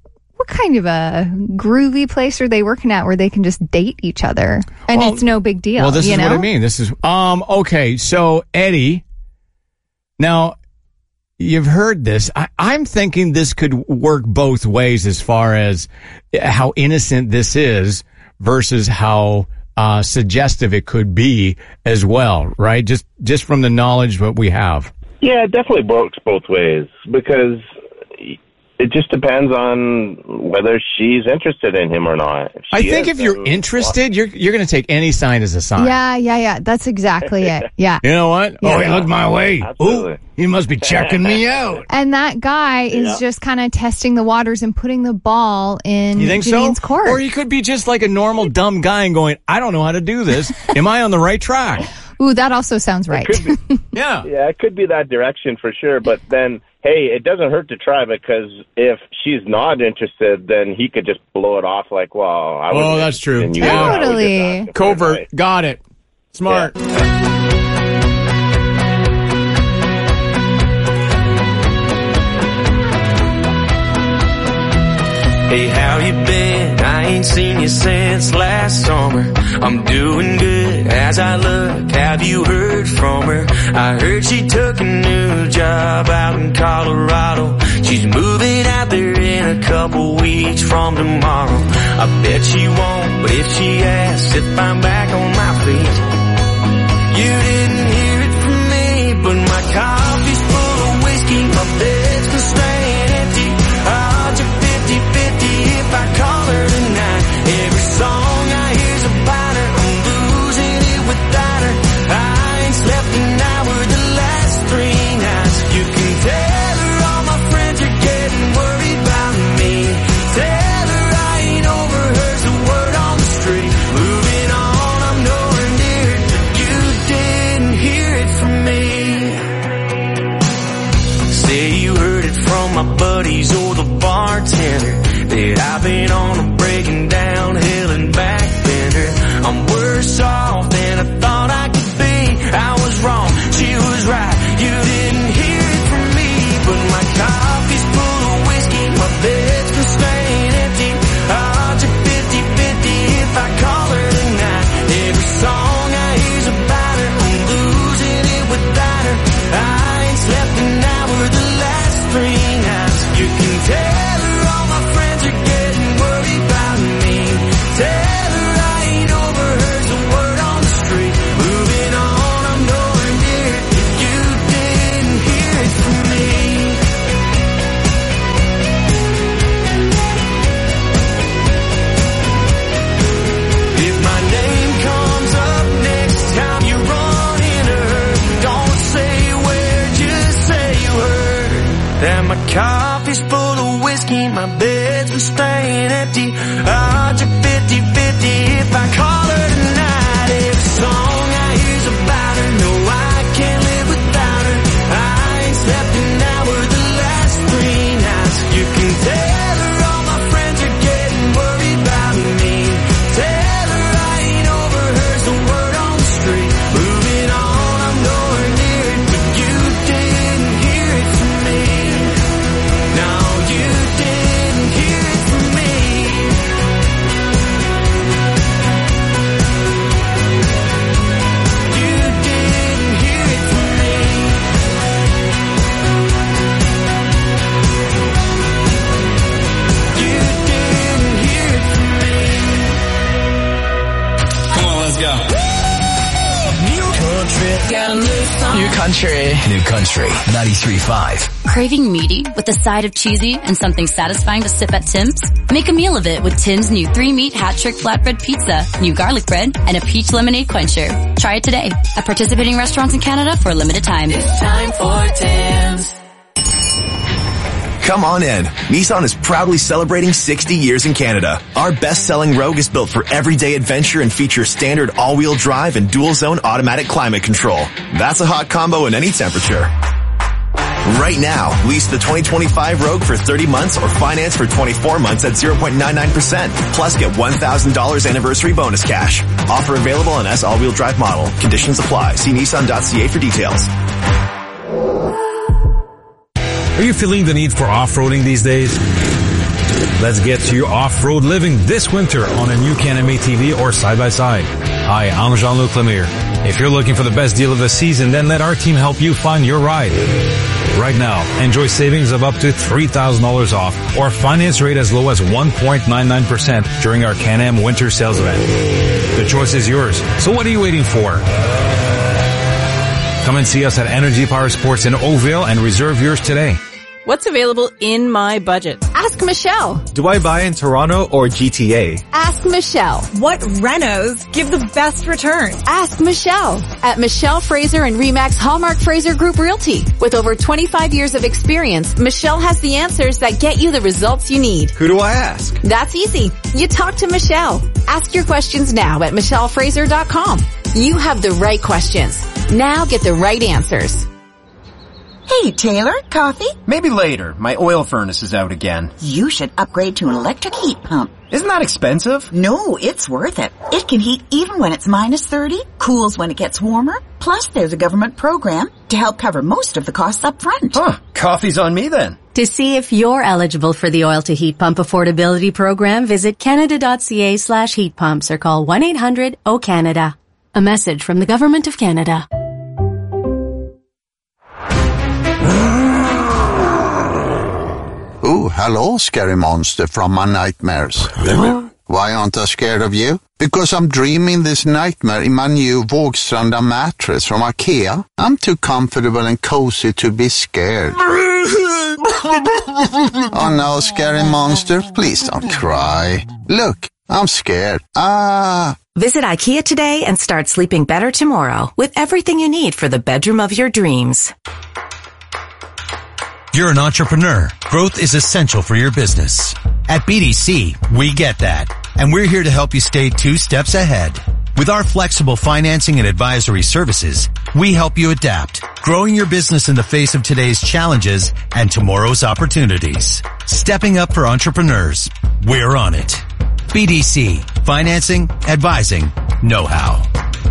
what kind of a groovy place are they working at where they can just date each other and Well, it's no big deal? Well, this you is know? what I mean. This is um okay. So Eddie, now you've heard this. I, I'm thinking this could work both ways as far as how innocent this is versus how uh, suggestive it could be as well. Right? Just just from the knowledge that we have. Yeah, it definitely works both ways because it just depends on whether she's interested in him or not. If I she think is, if you're then- interested, you're you're going to take any sign as a sign. Yeah, yeah, yeah. That's exactly it. Yeah. You know what? Yeah. Oh, he looked my way. Absolutely. Ooh, he must be checking me out. And that guy is Yeah. just kind of testing the waters and putting the ball in You think Janine's so? court. Or he could be just like a normal dumb guy and going, I don't know how to do this. Am I on the right track? Ooh, that also sounds right. Yeah. Yeah, it could be that direction for sure. But then, hey, it doesn't hurt to try because if she's not interested, then he could just blow it off like, well, I was. Oh, that's true. You, Yeah. I was just Totally. asking for Covert. advice. Got it. Smart. Hey, how you been? I ain't seen you since last summer. I'm doing good as I look. Have you heard from her? I heard she took a new job out in Colorado. She's moving out there in a couple weeks from tomorrow. I bet she won't, but if she asks if I'm back on my feet, you didn't hear it from me, but my coffee's full of whiskey, my bed's been staying empty. Odds are fifty-fifty if I call her tonight. Every song I hear's about her, I'm losing it without her. I ain't slept an hour the last three nights. You can tell her all my friends are getting worried about me. Tell her I ain't over her's the word on the street. Moving on, I'm nowhere near it, but you didn't hear it from me. Say you heard it from my buddies or the bartender that I've been on a breaking down hill and back bender. I'm worse off than I thought I could be. I was wrong, she was right. You didn't hear it from me, but my coffee's full of whiskey, my bed's been staying empty. Odds are fifty-fifty if I call her tonight. Every song I hear's about her, I'm losing it without her. I ain't slept an hour the last three nights. You can tell her all my friends are getting worried about me. Tell her I ain't over her's the word on the street. Moving on, I'm nowhere near it, but you didn't hear it from me. If my name comes up next time you run into her, don't say where, just say you heard that my coffee's full of whiskey, my bed's been staying empty. Odds are fifty-fifty if I call her tonight. Every song I hear's about her, no, I can't live without her. I ain't slept an hour the last three nights. You can tell her all my friends are getting worried about me. Tell her I ain't over her's the word on the street. Moving on, I'm nowhere near it, but you didn't hear it from me. No, you didn't hear it from me. You didn't hear it from me. You didn't hear it from me. Come on, let's go. New country. New Country ninety-three point five. Craving meaty with a side of cheesy and something satisfying to sip at Tim's? Make a meal of it with Tim's new three-meat hat-trick flatbread pizza, new garlic bread, and a peach lemonade quencher. Try it today at participating restaurants in Canada for a limited time. It's time for Tim's. Come on in. Nissan is proudly celebrating sixty years in Canada. Our best-selling Rogue is built for everyday adventure and features standard all-wheel drive and dual-zone automatic climate control. That's a hot combo in any temperature. Right now, lease the twenty twenty-five Rogue for thirty months or finance for twenty-four months at zero point nine nine percent. Plus get one thousand dollars anniversary bonus cash. Offer available on S all-wheel drive model. Conditions apply. See Nissan dot C A for details. Are you feeling the need for off-roading these days? Let's get to your off-road living this winter on a new Can-Am A T V or side-by-side. Hi, I'm Jean-Luc Lemire. If you're looking for the best deal of the season, then let our team help you find your ride. Right now, enjoy savings of up to three thousand dollars off or finance rate as low as one point nine nine percent during our Can-Am winter sales event. The choice is yours, so what are you waiting for? Come and see us at Energy Power Sports in Oakville and reserve yours today. What's available in my budget? Ask Michelle. Do I buy in Toronto or G T A? Ask Michelle. What renos give the best return? Ask Michelle. At Michelle Fraser and Remax Hallmark Fraser Group Realty. With over twenty-five years of experience, Michelle has the answers that get you the results you need. Who do I ask? That's easy. You talk to Michelle. Ask your questions now at michelle fraser dot com. You have the right questions. Now get the right answers. Hey, Taylor, coffee? Maybe later. My oil furnace is out again. You should upgrade to an electric heat pump. Isn't that expensive? No, it's worth it. It can heat even when it's minus thirty, cools when it gets warmer, plus there's a government program to help cover most of the costs up front. Huh, coffee's on me then. To see if you're eligible for the Oil to Heat Pump Affordability Program, visit canada.ca slash heat pumps or call one eight hundred O Canada. A message from the Government of Canada. Oh, hello, scary monster from my nightmares. Why aren't I scared of you? Because I'm dreaming this nightmare in my new Vågstranda mattress from IKEA. I'm too comfortable and cozy to be scared. Oh no, scary monster, please don't cry. Look, I'm scared. Ah. Visit IKEA today and start sleeping better tomorrow with everything you need for the bedroom of your dreams. You're an entrepreneur. Growth is essential for your business. At B D C, we get that. And we're here to help you stay two steps ahead. With our flexible financing and advisory services, we help you adapt, growing your business in the face of today's challenges and tomorrow's opportunities. Stepping up for entrepreneurs. We're on it. B D C. Financing, advising, know-how.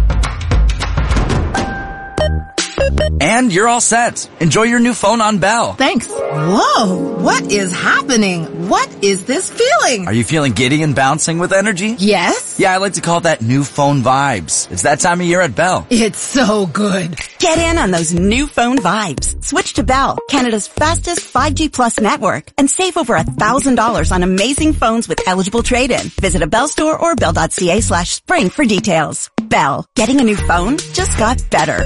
And you're all set. Enjoy your new phone on Bell. Thanks. Whoa, what is happening? What is this feeling? Are you feeling giddy and bouncing with energy? Yes. Yeah, I like to call that new phone vibes. It's that time of year at Bell. It's so good. Get in on those new phone vibes. Switch to Bell, Canada's fastest five G plus network, and save over a thousand dollars on amazing phones with eligible trade-in. Visit a Bell store or bell.ca slash spring for details. Bell, getting a new phone just got better.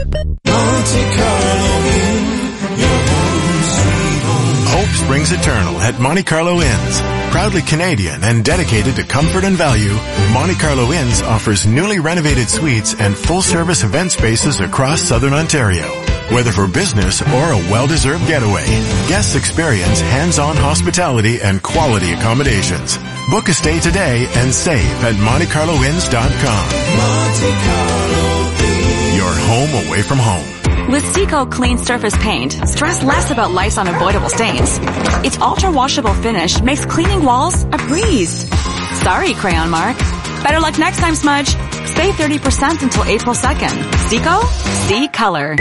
Hope springs eternal at Monte Carlo Inns. Proudly Canadian and dedicated to comfort and value, Monte Carlo Inns offers newly renovated suites and full-service event spaces across Southern Ontario. Whether for business or a well-deserved getaway, guests experience hands-on hospitality and quality accommodations. Book a stay today and save at monte carlo inns dot com. Monte Carlo Inns. Your home away from home. With Seco Clean Surface Paint, stress less about life's unavoidable stains. Its ultra-washable finish makes cleaning walls a breeze. Sorry, Crayon Mark. Better luck next time, Smudge. Save thirty percent until April second. Seco? See color.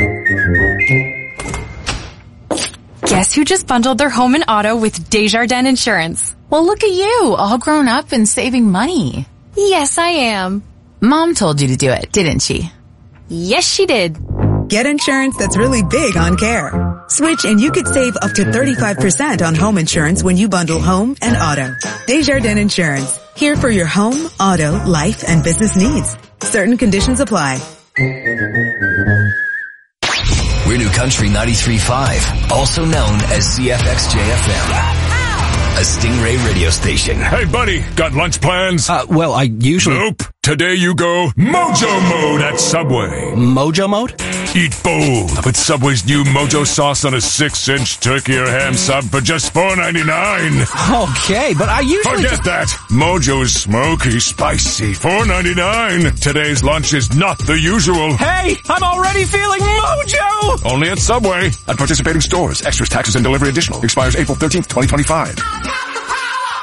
Guess who just bundled their home and auto with Desjardins Insurance? Well, look at you, all grown up and saving money. Yes, I am. Mom told you to do it, didn't she? Yes, she did. Get insurance that's really big on care. Switch and you could save up to thirty-five percent on home insurance when you bundle home and auto. Desjardins Insurance. Here for your home, auto, life, and business needs. Certain conditions apply. We're New Country ninety-three point five, also known as C F X J F M. A Stingray radio station. Hey, buddy, got lunch plans? Uh, well, I usually... Nope. Today you go Mojo Mode at Subway. Mojo Mode? Eat bold with Subway's new Mojo sauce on a six-inch turkey or ham sub for just four ninety-nine. Okay, but I usually Forget just... that. Mojo's smoky, spicy, four ninety-nine. Today's lunch is not the usual. Hey, I'm already feeling mojo! Only at Subway. At participating stores. Extras, taxes, and delivery additional. Expires April thirteenth, twenty twenty-five.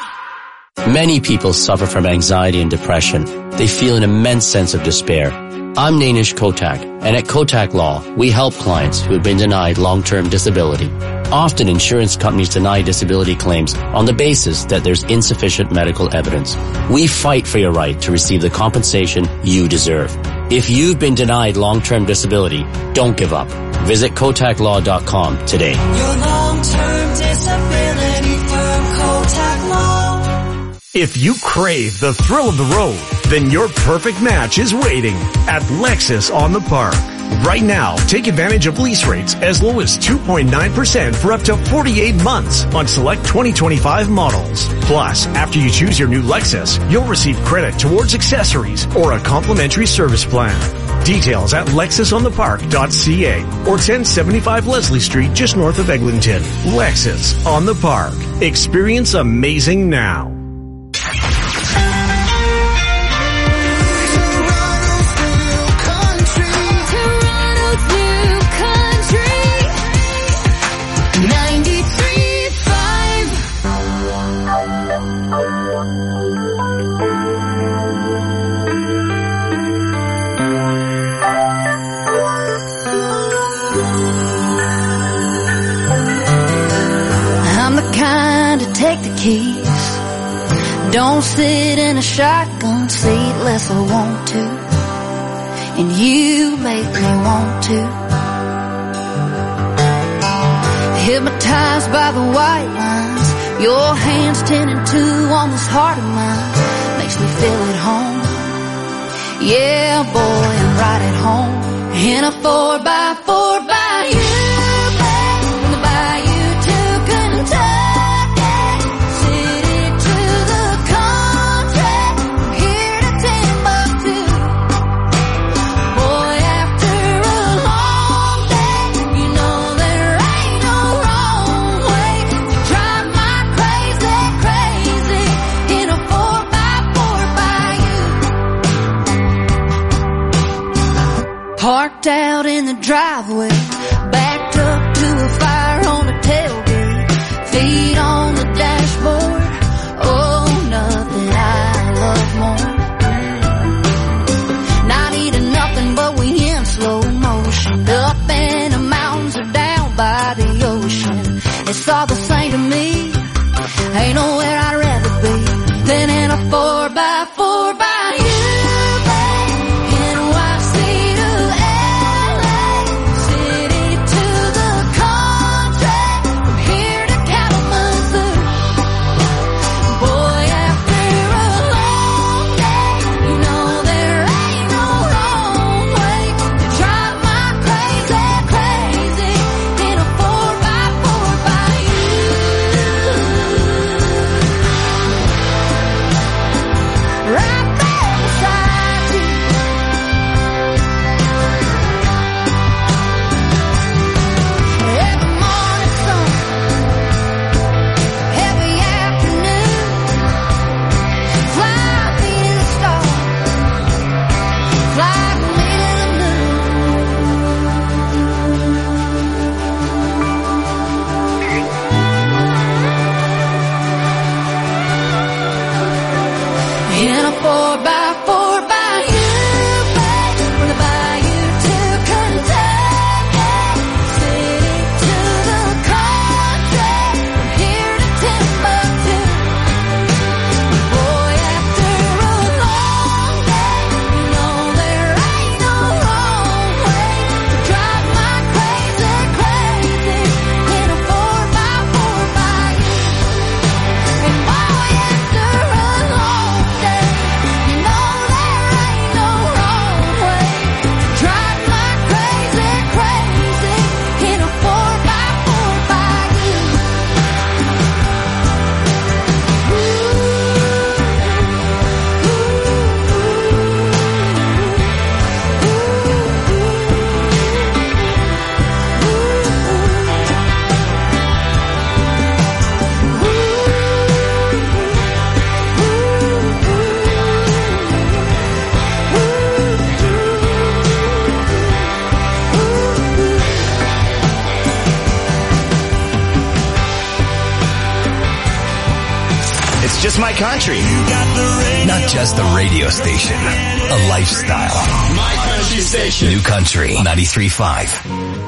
Many people suffer from anxiety and depression. They feel an immense sense of despair. I'm Nainish Kotak, and at Kotak Law, we help clients who have been denied long-term disability. Often insurance companies deny disability claims on the basis that there's insufficient medical evidence. We fight for your right to receive the compensation you deserve. If you've been denied long-term disability, don't give up. Visit kotak law dot com today. Your long-term disability firm, Kotak Law. If you crave the thrill of the road, then your perfect match is waiting at Lexus on the Park. Right now, take advantage of lease rates as low as two point nine percent for up to forty-eight months on select twenty twenty-five models. Plus, after you choose your new Lexus, you'll receive credit towards accessories or a complimentary service plan. Details at lexus on the park dot c a or ten seventy-five Leslie Street just north of Eglinton. Lexus on the Park. Experience amazing now. Take the keys. Don't sit in a shotgun seat unless I want to, and you make me want to. Hypnotized by the white lines, your hands tending to on this heart of mine makes me feel at home. Yeah, boy, I'm right at home in a four by four by you, babe, from the bayou to Kentucky. Parked out in the driveway, backed up to a fire on the tailgate, feet on the dashboard. Oh, nothing I love more. Not eating nothing, but we in slow motion, up in the mountains or down by the ocean. It's all the same to me. Ain't nowhere I'd rather be than in a four by four by you. Just my country. Not just a radio station, a lifestyle. My Country Station. New Country ninety-three point five.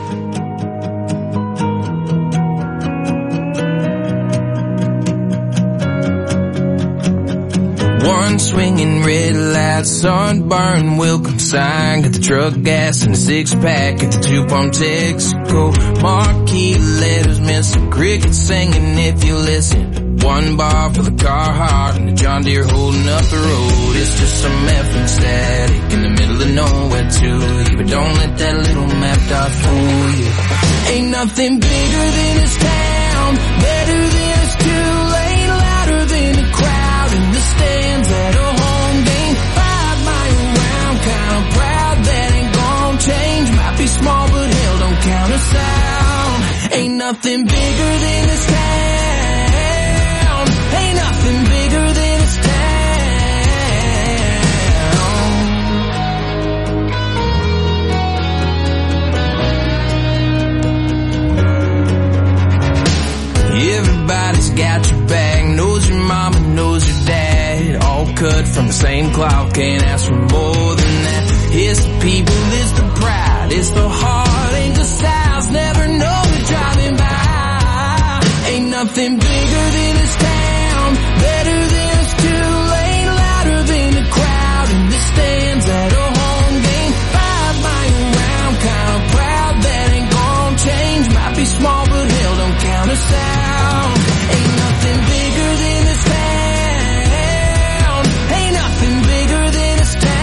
One swinging red light, sunburn, welcome sign. Got the truck gas and the six pack at the two pump Texaco. Marquee letters, miss some crickets singing if you listen. One bar for the car heart and the John Deere holding up the road. It's just some effing static in the middle of nowhere to you. But don't let that little map dot fool you. Ain't nothing bigger than this town, better than it's too late, louder than the crowd in the stands at a home game. Five mile round, kinda proud that ain't gon' change. Might be small but hell don't count us out. Ain't nothing bigger than this town. Ain't nothing bigger than this town. Everybody's got your back, knows your mama, knows your dad. All cut from the same cloth, can't ask for more than that. It's the people, it's the pride, it's the heart, ain't the size, never know who's driving by. Ain't nothing bigger than this town, better than it's too late, louder than the crowd in the stands at a home game. Five mile round, kinda proud that ain't gon' change. Might be small but hell don't count us out. Ain't nothing bigger than this town. Ain't nothing bigger than this town.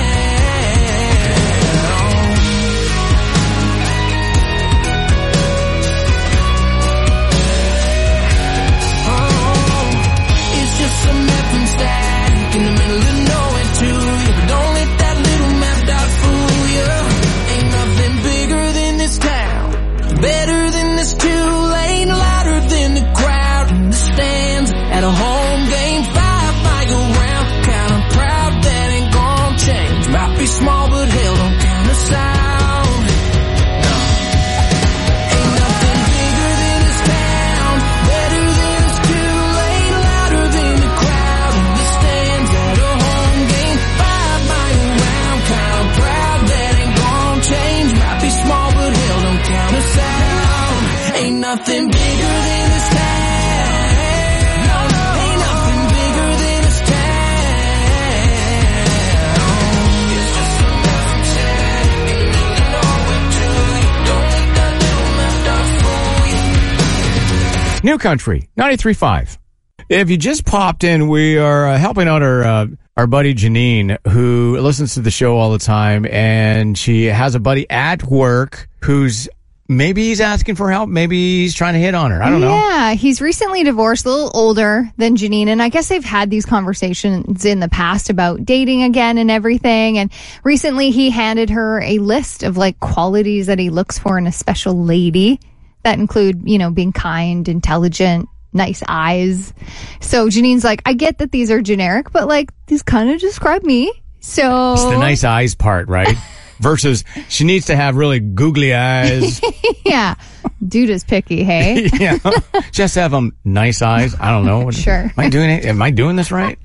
Oh, it's just some effing static in the middle of nowhere to you. But don't let that little map dot fool you. Ain't nothing bigger than this town, better than this too late, louder than the crowd in the stands at a home game. Five mile round, kinda proud that ain't gon' change. Might be small but hell don't count us out. No. Ain't nothing bigger than this town, better than it's too late, louder than the crowd in the stands at a home game. Five mile round, kinda proud that ain't gon' change. Might be small but hell don't count us out. Ain't nothing bigger than this town. No, no, ain't nothing bigger than this town. It's just some effing static in the middle of nowhere to you. Don't let that little map dot fool you. New Country ninety-three point five. If you just popped in, we are uh, helping out our uh, our buddy Janine, who listens to the show all the time, and she has a buddy at work who's maybe he's asking for help, maybe he's trying to hit on her. I don't know. Yeah, he's recently divorced, a little older than Janine, and I guess they've had these conversations in the past about dating again and everything. And recently he handed her a list of like qualities that he looks for in a special lady that include, you know, being kind, intelligent, nice eyes. So Janine's like, I get that these are generic, but like these kind of describe me. So it's the nice eyes part, right? Versus she needs to have really googly eyes. Yeah. Dude is picky, hey? Yeah. She has to have um, nice eyes. I don't know. Sure. Am I doing it? Am I doing this right?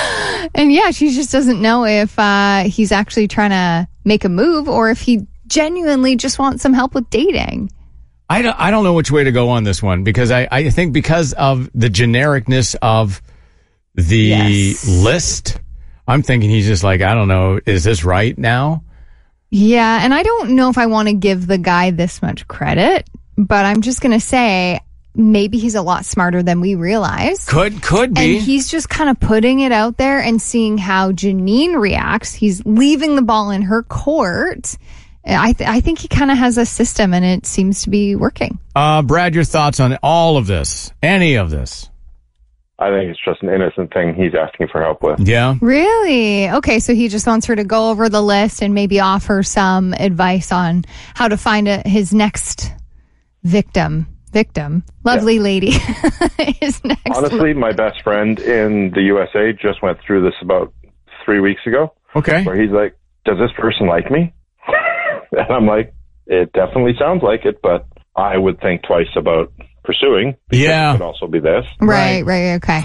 And yeah, she just doesn't know if uh, he's actually trying to make a move or if he genuinely just wants some help with dating. I don't, I don't know which way to go on this one because I, I think because of the genericness of the yes. list, I'm thinking he's just like, I don't know, is this right now? Yeah, and I don't know if I want to give the guy this much credit, but I'm just going to say maybe he's a lot smarter than we realize. Could could be. And he's just kind of putting it out there and seeing how Janine reacts. He's leaving the ball in her court. I th- I think he kind of has a system, and it seems to be working. Uh, Brad, your thoughts on all of this? Any of this? I think it's just an innocent thing he's asking for help with. Yeah. Really? Okay, so he just wants her to go over the list and maybe offer some advice on how to find a, his next victim. Victim. Lovely yeah. lady. His next Honestly, my best friend in the U S A just went through this about three weeks ago. Okay. Where he's like, does this person like me? And I'm like, it definitely sounds like it, but I would think twice about pursuing. Yeah. It could also be this. Right, right, okay.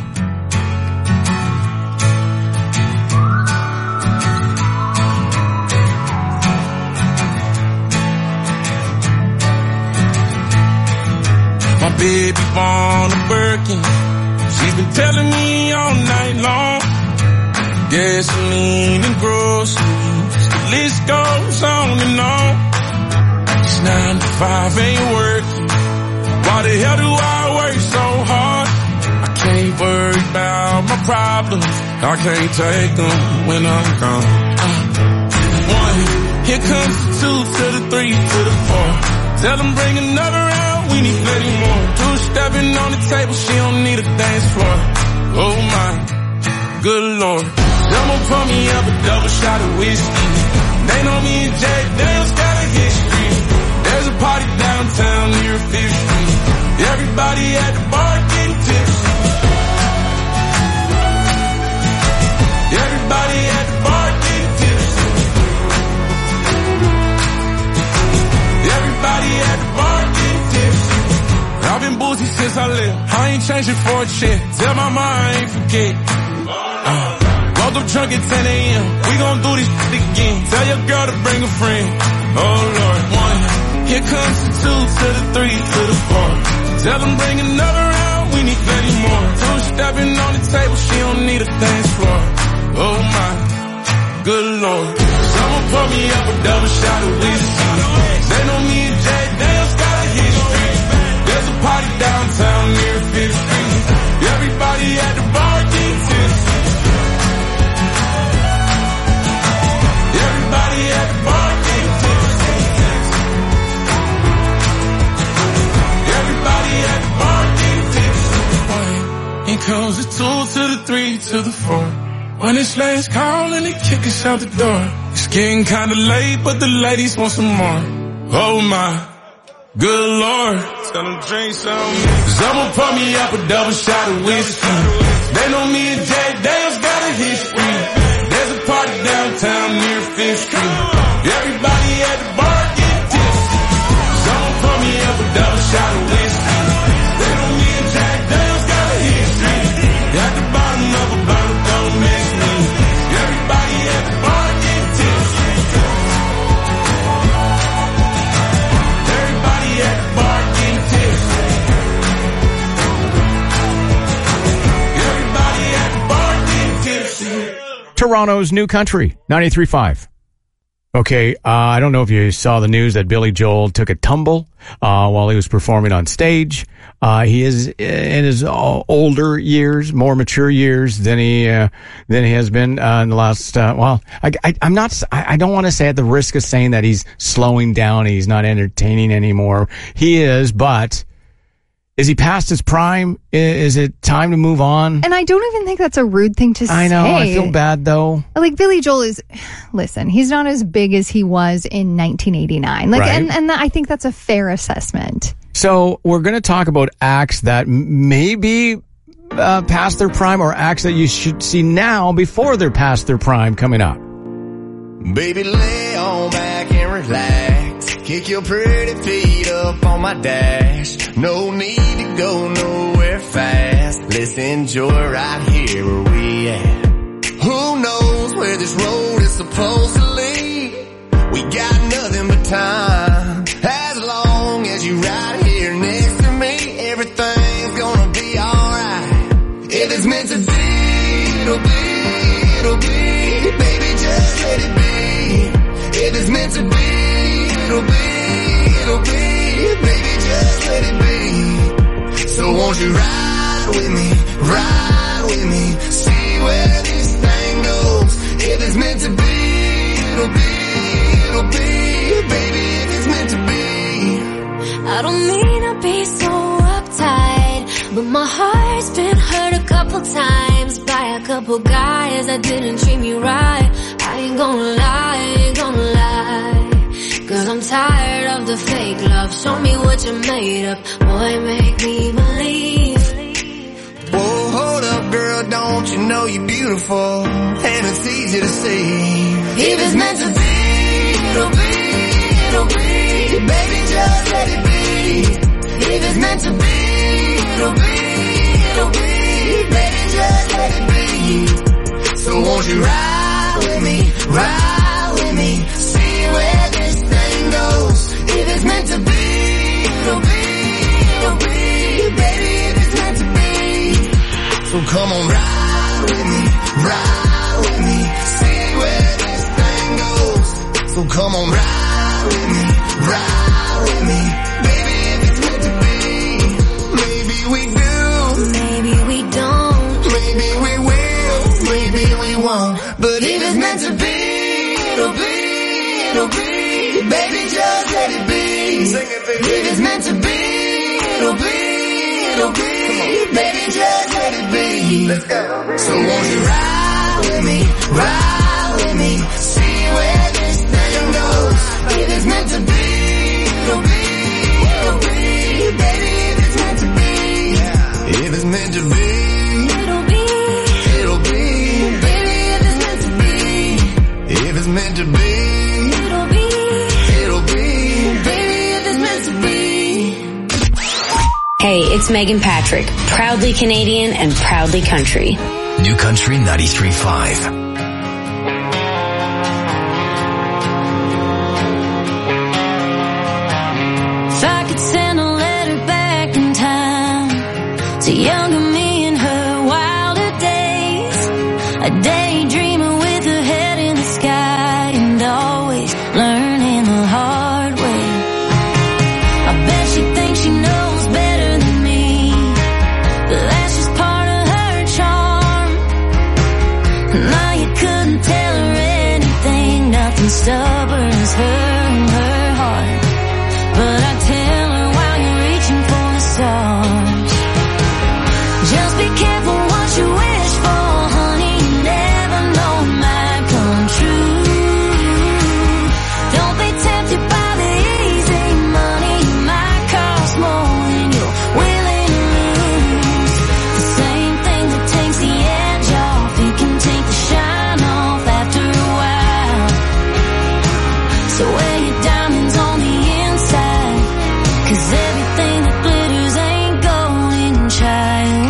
baby born a Birkin. She's been telling me all night long. Gasoline and groceries, the list goes on and on. This nine to five ain't working. Why the hell do I work so hard? I can't worry about my problems. I can't take them when I'm gone. Uh, one, here comes the two to the three to the four. Tell them bring another round, we need plenty more. Two stepping on the table, she don't need a dance floor. Oh my, good lord. Someone pour me up a double shot of whiskey. They know me and Jack Daniels got a history. There's a party downtown near Fifth Street. Everybody at the bar getting tipsy. Everybody at the bar getting tipsy. Everybody at the bar getting tipsy. I've been boozy since I left. I ain't changing for a check. Tell my mom I ain't forget. Uh, woke up drunk at ten a.m. We gon' do this shit again. Tell your girl to bring a friend. Oh Lord, one. Here comes the two to the three to the four. Tell them bring another round, we need plenty more. Two stepping on the table, she don't need a dance floor. Oh my, good lord. Someone pour me up a double shot of whiskey. They know me and Jack Daniels got a history. There's a party downtown near Fifth Street. Everybody at the bar getting tipsy. Everybody at the bar getting tipsy. Everybody at the bar getting tipsy. Here comes the two to the three to the four. When it's last call and they kick us out the door. It's getting kinda late, but the ladies want some more. Oh my, good lord. Tell them drink some. Someone pour me up a double shot of whiskey. They know me and Jack Daniels got a history. There's a party downtown near Fifth Street. Everybody at the bar getting tipsy. Someone pour me up a double shot of whiskey. They know me and Jack Daniels got a history. At the bottom of a bottle, don't miss me. Everybody at the bar getting tipsy. Everybody at the bar getting tipsy. Everybody at the bar getting tipsy. Toronto's New Country, ninety-three point five. Okay, uh, I don't know if you saw the news that Billy Joel took a tumble uh, while he was performing on stage. Uh, he is in his uh, older years, more mature years than he uh, than he has been uh, in the last. Uh, well, I, I, I'm not. I, I don't want to say at the risk of saying that he's slowing down. He's not entertaining anymore. He is, but is he past his prime? Is it time to move on? And I don't even think that's a rude thing to say. I know. I feel bad though. Like Billy Joel is, listen, he's not as big as he was in nineteen eighty-nine. Like, Right. and, and I think that's a fair assessment. So we're going to talk about acts that may be uh, past their prime or acts that you should see now before they're past their prime coming up. Baby, lay on back and relax. Kick your pretty feet up on my dash. No need to go nowhere fast. Let's enjoy right here where we at. Who knows where this road is supposed to lead? We got nothing but time. As long as you right here next to me, everything's gonna be alright. If it's meant to be, it'll be, it'll be. Baby, just let it be. If it's meant to be, it'll be, it'll be. Baby, just let it be. So won't you ride with me, ride with me, see where this thing goes. If it's meant to be, it'll be, it'll be. Baby, if it's meant to be. I don't mean to be so uptight, but my heart's been hurt a couple times by a couple guys that didn't treat me right. I ain't gonna lie, I ain't gonna lie, cause I'm tired of the fake love. Show me what you're made of, boy, make me believe. Whoa, hold up, girl, don't you know you're beautiful, and it's easy to see. If it's meant to be, it'll be, it'll be. Baby, just let it be. If it's meant to be, it'll be, it'll be. Baby, just let it be. So won't you ride with me, ride with me, see where this thing goes. If it's meant to be, it'll be, it'll be. So come on, ride with me, ride with me, see where this thing goes. So come on, ride with me, ride with me, baby, if it's meant to be. Maybe we do, maybe we don't, maybe we will, maybe we won't. But if it's meant to be, it'll be, it'll be. Baby, just let it be. Sing it, baby. If it's meant to be, it'll be, it'll be. Baby, just let it be. Let's go. So won't you ride with me, ride with me, see where this thing goes. If it's meant to be, it'll be, it'll be. Baby, if it's meant to be, if it's meant to be, it'll be, it'll be. Baby, if it's meant to be, if it's meant to be. Hey, it's Megan Patrick, proudly Canadian and proudly country. New Country ninety-three point five. If I could send a letter back in time to younger me in her wilder days, a daydreamer with her head in the sky and always learning the hard way. I bet she thinks she knows better than me, but that's just part of her charm. Now you couldn't tell her anything, nothing stubborn as her and her heart. But I tell her while you're reaching for the stars, just be careful what you wish for, honey, you never know it might come true. Don't be tempted by the easy money, it might cost more than you're willing to lose. The same thing that takes the edge off, it can take the shine off after a while. So wear your diamonds on the inside, 'cause everything that glitters ain't golden, child.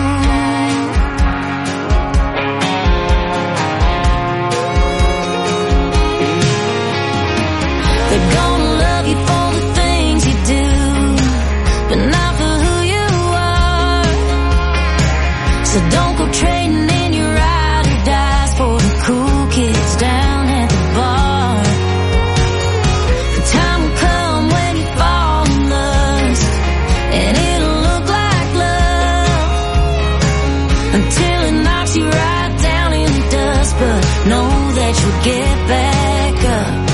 They're gonna love you for the things you do, but not for who you are. So don't go trading in your ride or dies for the cool kids down at the bar. The time will come when you fall in lust, and it'll look like love until it knocks you right down in the dust. But know that you'll get back up.